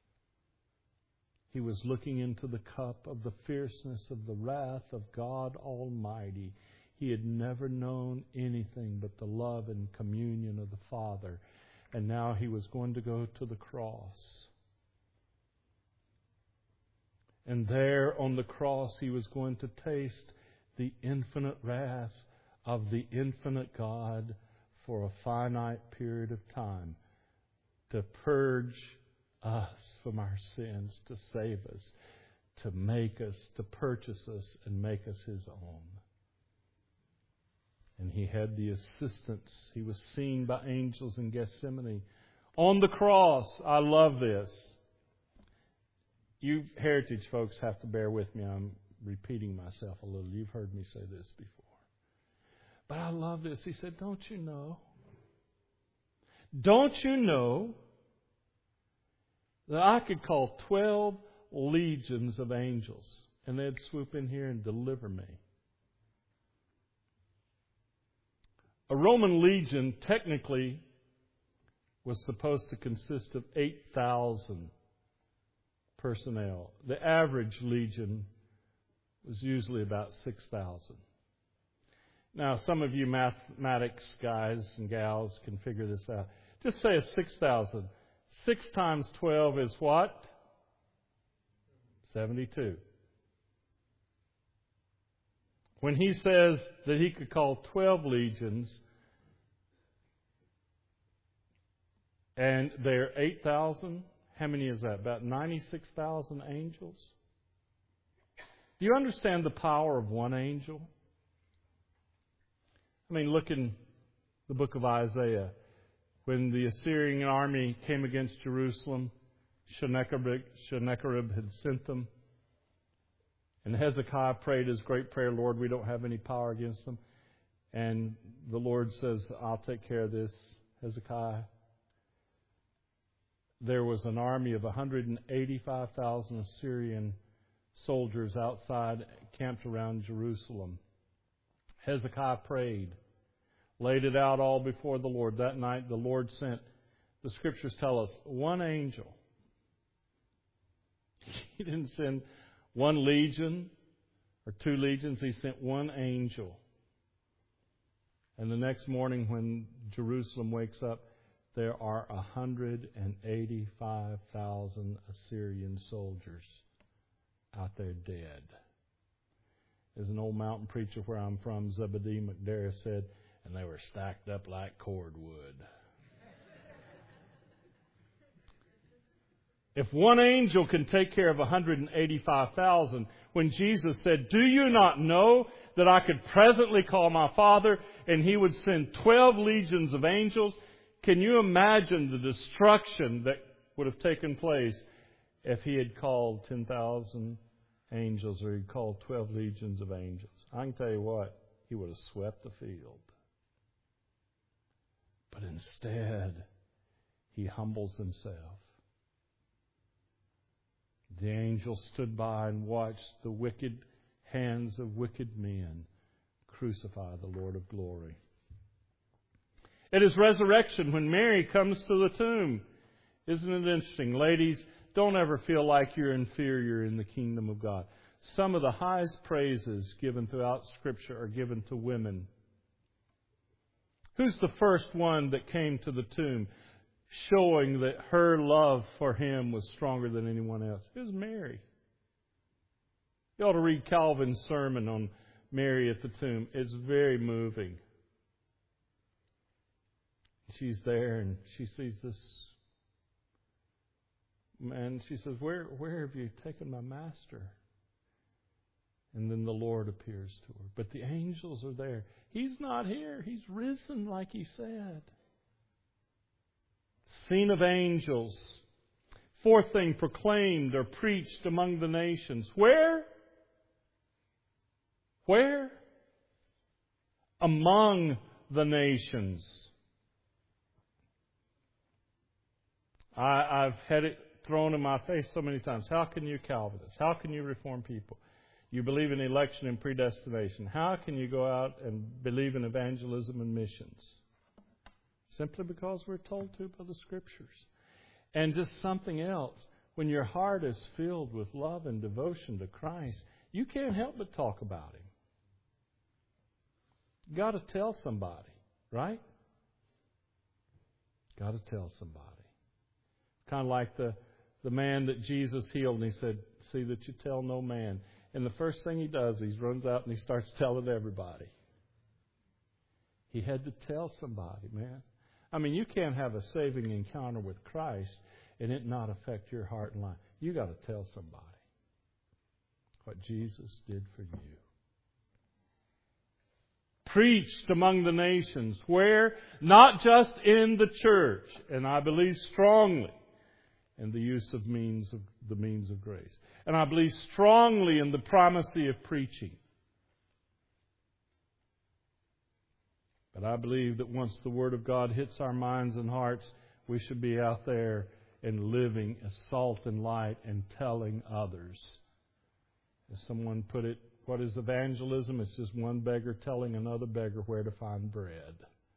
He was looking into the cup of the fierceness of the wrath of God Almighty. He had never known anything but the love and communion of the Father. And now he was going to go to the cross. And there on the cross he was going to taste the infinite wrath of the infinite God for a finite period of time to purge us from our sins, to save us, to make us, to purchase us and make us His own. And He had the assistance. He was seen by angels in Gethsemane. On the cross, I love this. You heritage folks have to bear with me. I'm repeating myself a little. You've heard me say this before. But I love this. He said, don't you know? Don't you know that I could call twelve legions of angels and they'd swoop in here and deliver me? A Roman legion technically was supposed to consist of eight thousand personnel. The average legion was usually about six thousand. Now, some of you mathematics guys and gals can figure this out. Just say it's six thousand. six times twelve is what? seventy-two. When he says that he could call twelve legions and they're eight thousand, how many is that? About ninety-six thousand angels? Do you understand the power of one angel? I mean, look in the book of Isaiah. When the Assyrian army came against Jerusalem, Sennacherib, Sennacherib had sent them. And Hezekiah prayed his great prayer, Lord, we don't have any power against them. And the Lord says, I'll take care of this, Hezekiah. There was an army of one hundred eighty-five thousand Assyrian soldiers outside, camped around Jerusalem. Hezekiah prayed, laid it out all before the Lord. That night the Lord sent, the Scriptures tell us, one angel. He didn't send one legion or two legions. He sent one angel. And the next morning when Jerusalem wakes up, there are one hundred eighty-five thousand Assyrian soldiers out there dead. As an old mountain preacher where I'm from, Zebediah McDarris, said, and they were stacked up like cordwood. If one angel can take care of one hundred eighty-five thousand, when Jesus said, do you not know that I could presently call my Father and He would send twelve legions of angels? Can you imagine the destruction that would have taken place if He had called ten thousand angels or He'd called twelve legions of angels? I can tell you what, He would have swept the field. But instead, He humbles Himself. The angel stood by and watched the wicked hands of wicked men crucify the Lord of glory. It is resurrection when Mary comes to the tomb. Isn't it interesting? Ladies, don't ever feel like you're inferior in the kingdom of God. Some of the highest praises given throughout Scripture are given to women. Who's the first one that came to the tomb, showing that her love for Him was stronger than anyone else? It was Mary. You ought to read Calvin's sermon on Mary at the tomb. It's very moving. She's there and she sees this man. She says, where, where have you taken my master? And then the Lord appears to her. But the angels are there. He's not here. He's risen like He said. Scene of angels. Fourth thing, proclaimed or preached among the nations. Where? Where? Among the nations. I, I've had it thrown in my face so many times. How can you Calvinists? How can you Reform people? You believe in election and predestination. How can you go out and believe in evangelism and missions? Simply because we're told to by the Scriptures. And just something else. When your heart is filled with love and devotion to Christ, you can't help but talk about Him. You've got to tell somebody, right? Got to tell somebody. Kind of like the, the man that Jesus healed, and He said, see that you tell no man. And the first thing He does, He runs out and He starts telling everybody. He had to tell somebody, man. I mean, you can't have a saving encounter with Christ and it not affect your heart and life. You got to tell somebody what Jesus did for you. Preached among the nations, where? Not just in the church, and I believe strongly in the use of means of the means of grace. And I believe strongly in the primacy of preaching. But I believe that once the Word of God hits our minds and hearts, we should be out there and living as salt and light and telling others. As someone put it, what is evangelism? It's just one beggar telling another beggar where to find bread.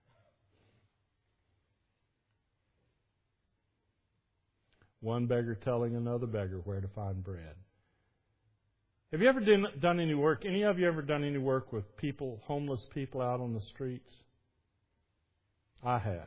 One beggar telling another beggar where to find bread. Have you ever done, done any work? Any of you ever done any work with people, homeless people out on the streets? I have.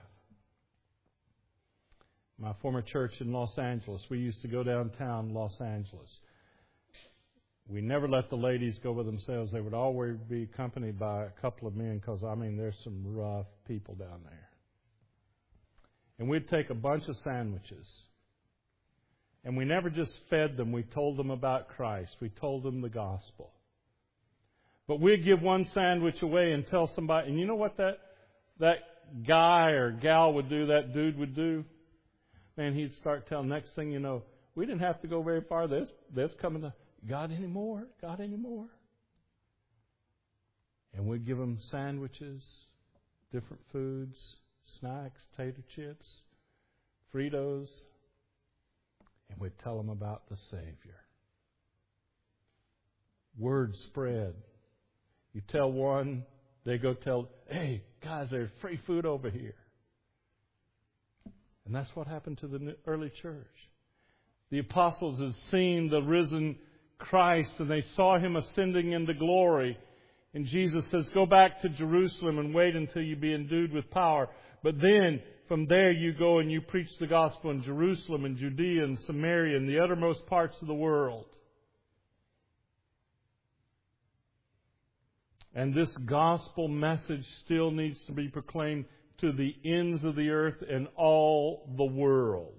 My former church in Los Angeles, we used to go downtown Los Angeles. We never let the ladies go by themselves. They would always be accompanied by a couple of men because, I mean, there's some rough people down there. And we'd take a bunch of sandwiches. And we never just fed them. We told them about Christ. We told them the gospel. But we'd give one sandwich away and tell somebody, and you know what that that guy or gal would do, that dude would do? Man, he'd start telling, next thing you know, we didn't have to go very far. This, this coming to, got any more? Got any more? And we'd give them sandwiches, different foods, snacks, tater chips, Fritos, and we'd tell them about the Savior. Word spread. You tell one, they go tell, hey, guys, there's free food over here. And that's what happened to the early church. The apostles had seen the risen Christ and they saw Him ascending into glory. And Jesus says, go back to Jerusalem and wait until you be endued with power. But then from there you go and you preach the gospel in Jerusalem and Judea and Samaria and the uttermost parts of the world. And this gospel message still needs to be proclaimed to the ends of the earth and all the world.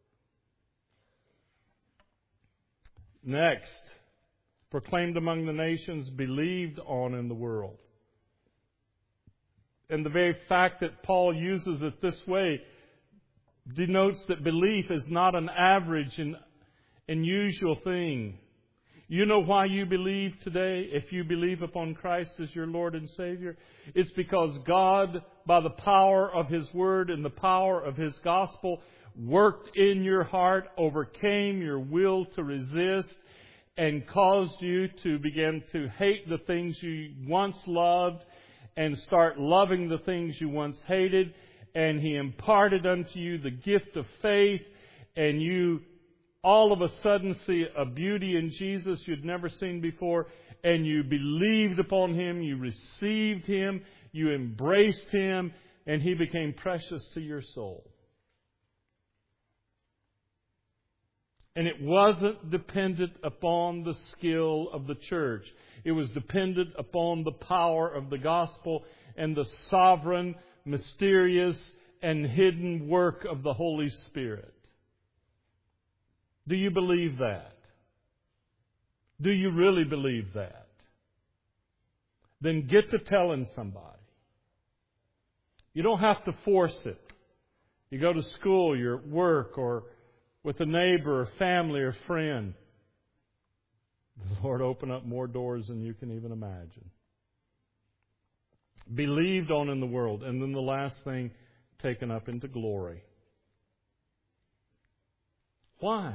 Next, proclaimed among the nations, believed on in the world. And the very fact that Paul uses it this way denotes that belief is not an average and unusual thing. You know why you believe today? If you believe upon Christ as your Lord and Savior, it's because God, by the power of His Word and the power of His gospel, worked in your heart, overcame your will to resist, and caused you to begin to hate the things you once loved and start loving the things you once hated. And He imparted unto you the gift of faith, and you all of a sudden see a beauty in Jesus you'd never seen before, and you believed upon Him, you received Him, you embraced Him, and He became precious to your soul. And it wasn't dependent upon the skill of the church. It was dependent upon the power of the gospel and the sovereign, mysterious, and hidden work of the Holy Spirit. Do you believe that? Do you really believe that? Then get to telling somebody. You don't have to force it. You go to school, you're at work, or with a neighbor or family or friend. The Lord open up more doors than you can even imagine. Believed on in the world. And then the last thing, taken up into glory. Why?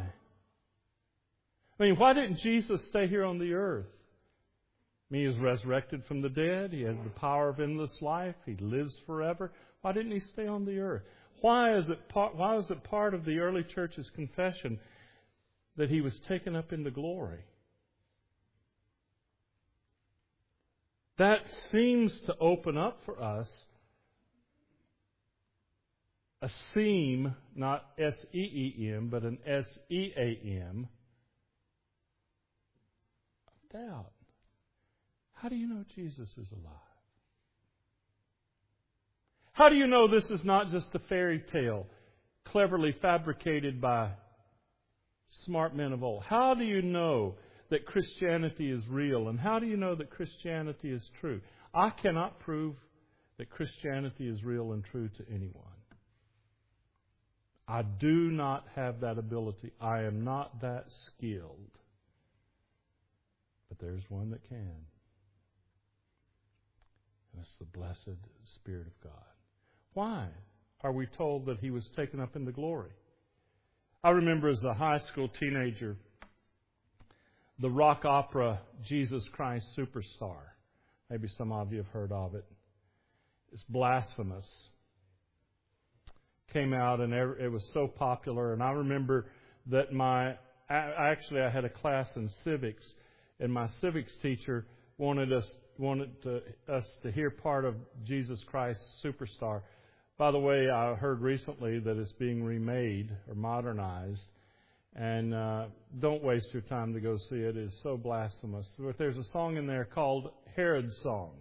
I mean, why didn't Jesus stay here on the earth? I mean, He was resurrected from the dead. He has the power of endless life. He lives forever. Why didn't He stay on the earth? Why is it part, why was it part of the early church's confession that He was taken up into glory? That seems to open up for us a seam, not S E E M, but an S E A M, of doubt. How do you know Jesus is alive? How do you know this is not just a fairy tale cleverly fabricated by smart men of old? How do you know that Christianity is real? And how do you know that Christianity is true? I cannot prove that Christianity is real and true to anyone. I do not have that ability. I am not that skilled. But there's one that can. And it's the blessed Spirit of God. Why are we told that He was taken up into glory? I remember as a high school teenager, the rock opera Jesus Christ Superstar. Maybe some of you have heard of it. It's blasphemous. Came out and it was so popular. And I remember that my, actually I had a class in civics, and my civics teacher wanted us wanted to, us to hear part of Jesus Christ Superstar. By the way, I heard recently that it's being remade or modernized. And uh, don't waste your time to go see it. It's so blasphemous. But there's a song in there called Herod's Song.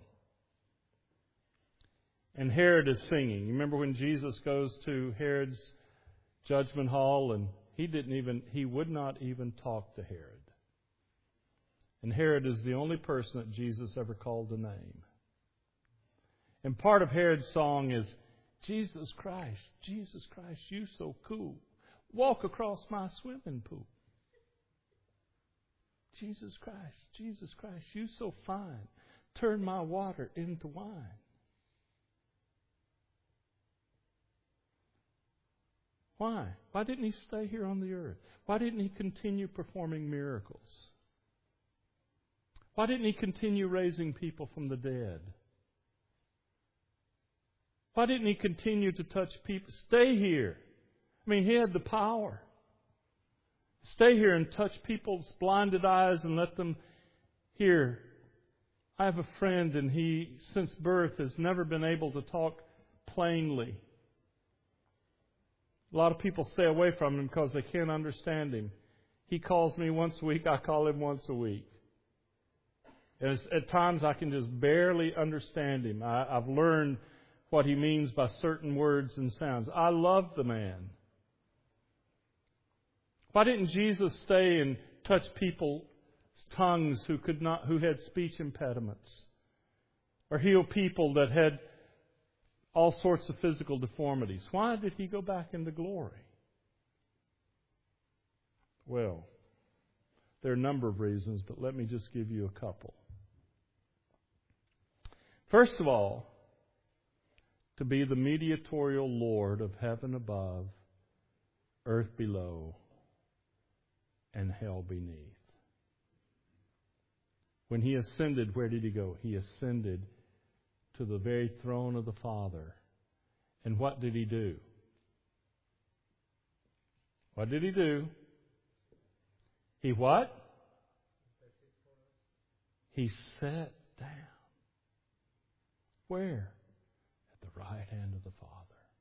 And Herod is singing. You remember when Jesus goes to Herod's judgment hall, and he didn't even he would not even talk to Herod. And Herod is the only person that Jesus ever called a name. And part of Herod's song is, Jesus Christ, Jesus Christ, you so cool. Walk across my swimming pool. Jesus Christ, Jesus Christ, you so fine. Turn my water into wine. Why? Why didn't He stay here on the earth? Why didn't He continue performing miracles? Why didn't He continue raising people from the dead? Why didn't He continue to touch people? Stay here. I mean, He had the power. Stay here and touch people's blinded eyes and let them hear. I have a friend, and he, since birth, has never been able to talk plainly. A lot of people stay away from him because they can't understand him. He calls me once a week. I call him once a week. And at times I can just barely understand him. I, I've learned what he means by certain words and sounds. I love the man. Why didn't Jesus stay and touch people's tongues who could not, who had speech impediments, or heal people that had all sorts of physical deformities? Why did He go back into glory? Well, there are a number of reasons, but let me just give you a couple. First of all, to be the mediatorial Lord of heaven above, earth below, and hell beneath. When He ascended, where did He go? He ascended to the very throne of the Father. And what did He do? What did He do? He what? He sat down. Where? At the right hand of the Father.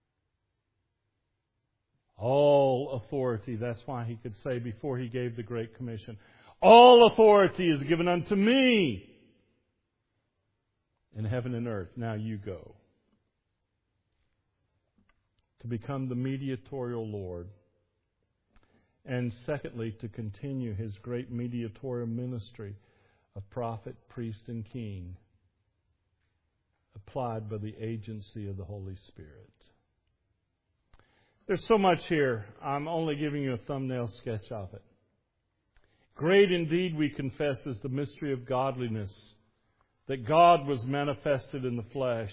All authority. That's why He could say before He gave the Great Commission, all authority is given unto me in heaven and earth. Now you go. To become the mediatorial Lord. And secondly, to continue His great mediatorial ministry of prophet, priest, and king, applied by the agency of the Holy Spirit. There's so much here. I'm only giving you a thumbnail sketch of it. Great indeed, we confess, is the mystery of godliness, that God was manifested in the flesh,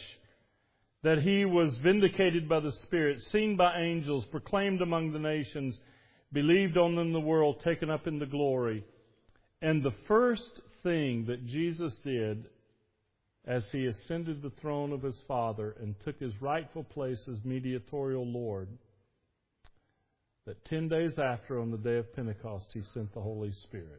that He was vindicated by the Spirit, seen by angels, proclaimed among the nations, believed on in the world, taken up into glory. And the first thing that Jesus did as He ascended the throne of His Father and took His rightful place as mediatorial Lord, that ten days after, on the day of Pentecost, He sent the Holy Spirit.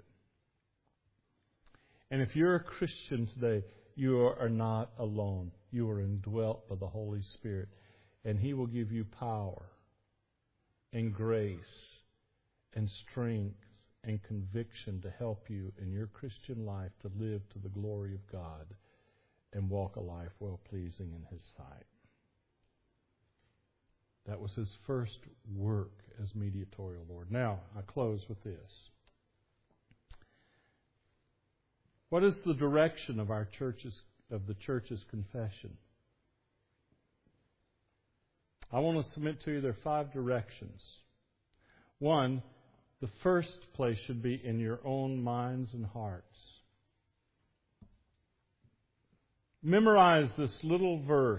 And if you're a Christian today, you are not alone. You are indwelt by the Holy Spirit. And He will give you power and grace and strength and conviction to help you in your Christian life to live to the glory of God and walk a life well-pleasing in His sight. That was His first work as mediatorial Lord. Now, I close with this. What is the direction of our church's, of the church's confession? I want to submit to you there are five directions. One, the first place should be in your own minds and hearts. Memorize this little verse.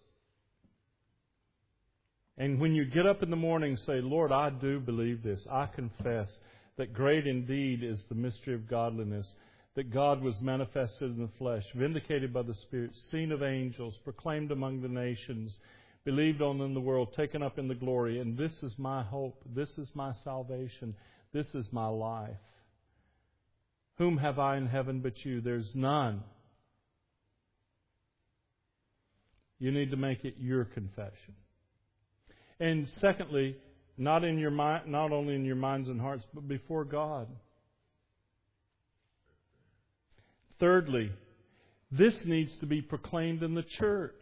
And when you get up in the morning, say, Lord, I do believe this. I confess that great indeed is the mystery of godliness, that God was manifested in the flesh, vindicated by the Spirit, seen of angels, proclaimed among the nations, believed on in the world, taken up in the glory. And this is my hope. This is my salvation. This is my life. Whom have I in heaven but you? There's none. You need to make it your confession. And secondly, not in your mind, not only in your minds and hearts, but before God. Thirdly, this needs to be proclaimed in the church.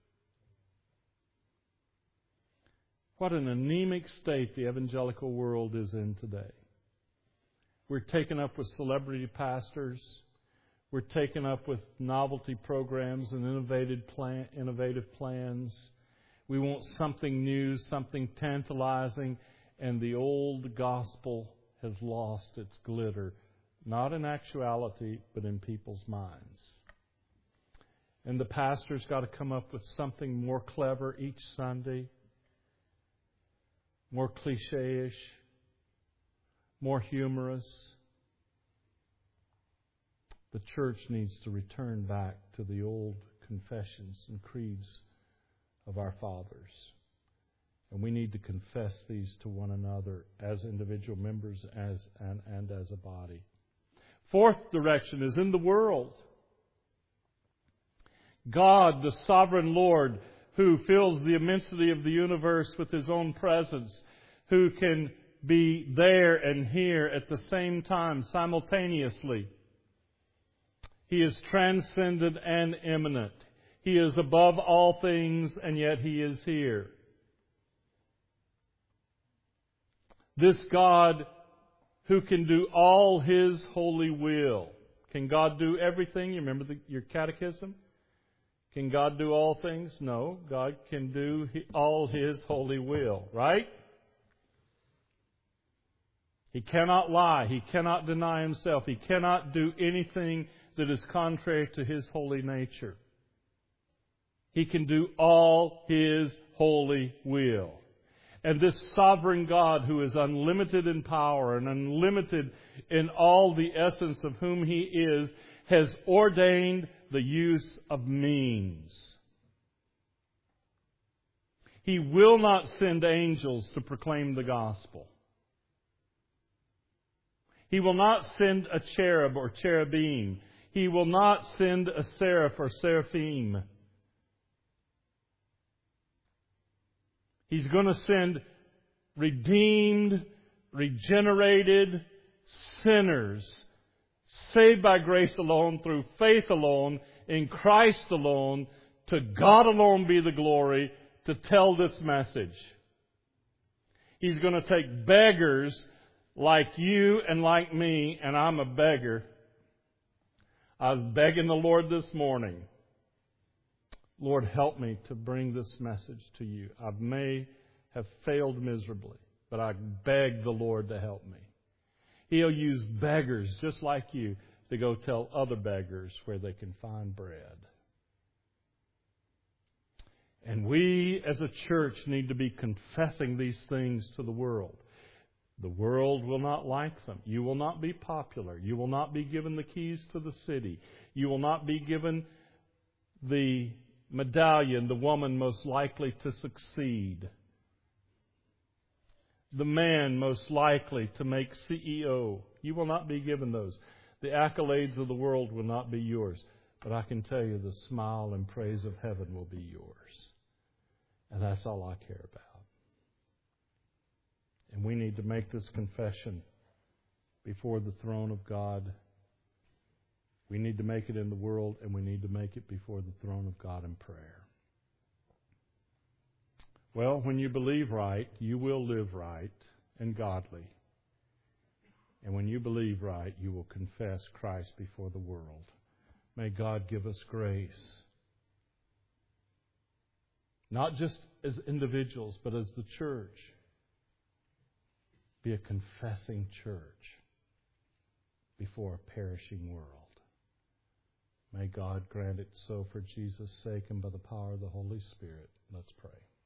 What an anemic state the evangelical world is in today. We're taken up with celebrity pastors. We're taken up with novelty programs and innovative plan, innovative plans. We want something new, something tantalizing, and the old gospel has lost its glitter, not in actuality, but in people's minds. And the pastor's got to come up with something more clever each Sunday, more cliche-ish, more humorous. The church needs to return back to the old confessions and creeds of our fathers. And we need to confess these to one another as individual members as and, and as a body. Fourth direction is in the world. God, the sovereign Lord, who fills the immensity of the universe with His own presence, who can be there and here at the same time, simultaneously. He is transcendent and immanent. He is above all things, and yet He is here. This God who can do all His holy will. Can God do everything? You remember the, your catechism? Can God do all things? No. God can do all His holy will, right? He cannot lie. He cannot deny Himself. He cannot do anything that is contrary to His holy nature. He can do all His holy will. And this sovereign God, who is unlimited in power and unlimited in all the essence of whom He is, has ordained the use of means. He will not send angels to proclaim the gospel. He will not send a cherub or cherubim. He will not send a seraph or seraphim. He's going to send redeemed, regenerated sinners, saved by grace alone, through faith alone, in Christ alone, to God alone be the glory, to tell this message. He's going to take beggars like you and like me, and I'm a beggar. I was begging the Lord this morning, Lord, help me to bring this message to you. I may have failed miserably, but I beg the Lord to help me. He'll use beggars just like you to go tell other beggars where they can find bread. And we as a church need to be confessing these things to the world. The world will not like them. You will not be popular. You will not be given the keys to the city. You will not be given the medallion, the woman most likely to succeed. The man most likely to make C E O. You will not be given those. The accolades of the world will not be yours. But I can tell you the smile and praise of heaven will be yours. And that's all I care about. And we need to make this confession before the throne of God. We need to make it in the world, and we need to make it before the throne of God in prayer. Well, when you believe right, you will live right and godly. And when you believe right, you will confess Christ before the world. May God give us grace. Not just as individuals, but as the church. Be a confessing church before a perishing world. May God grant it so for Jesus' sake and by the power of the Holy Spirit. Let's pray.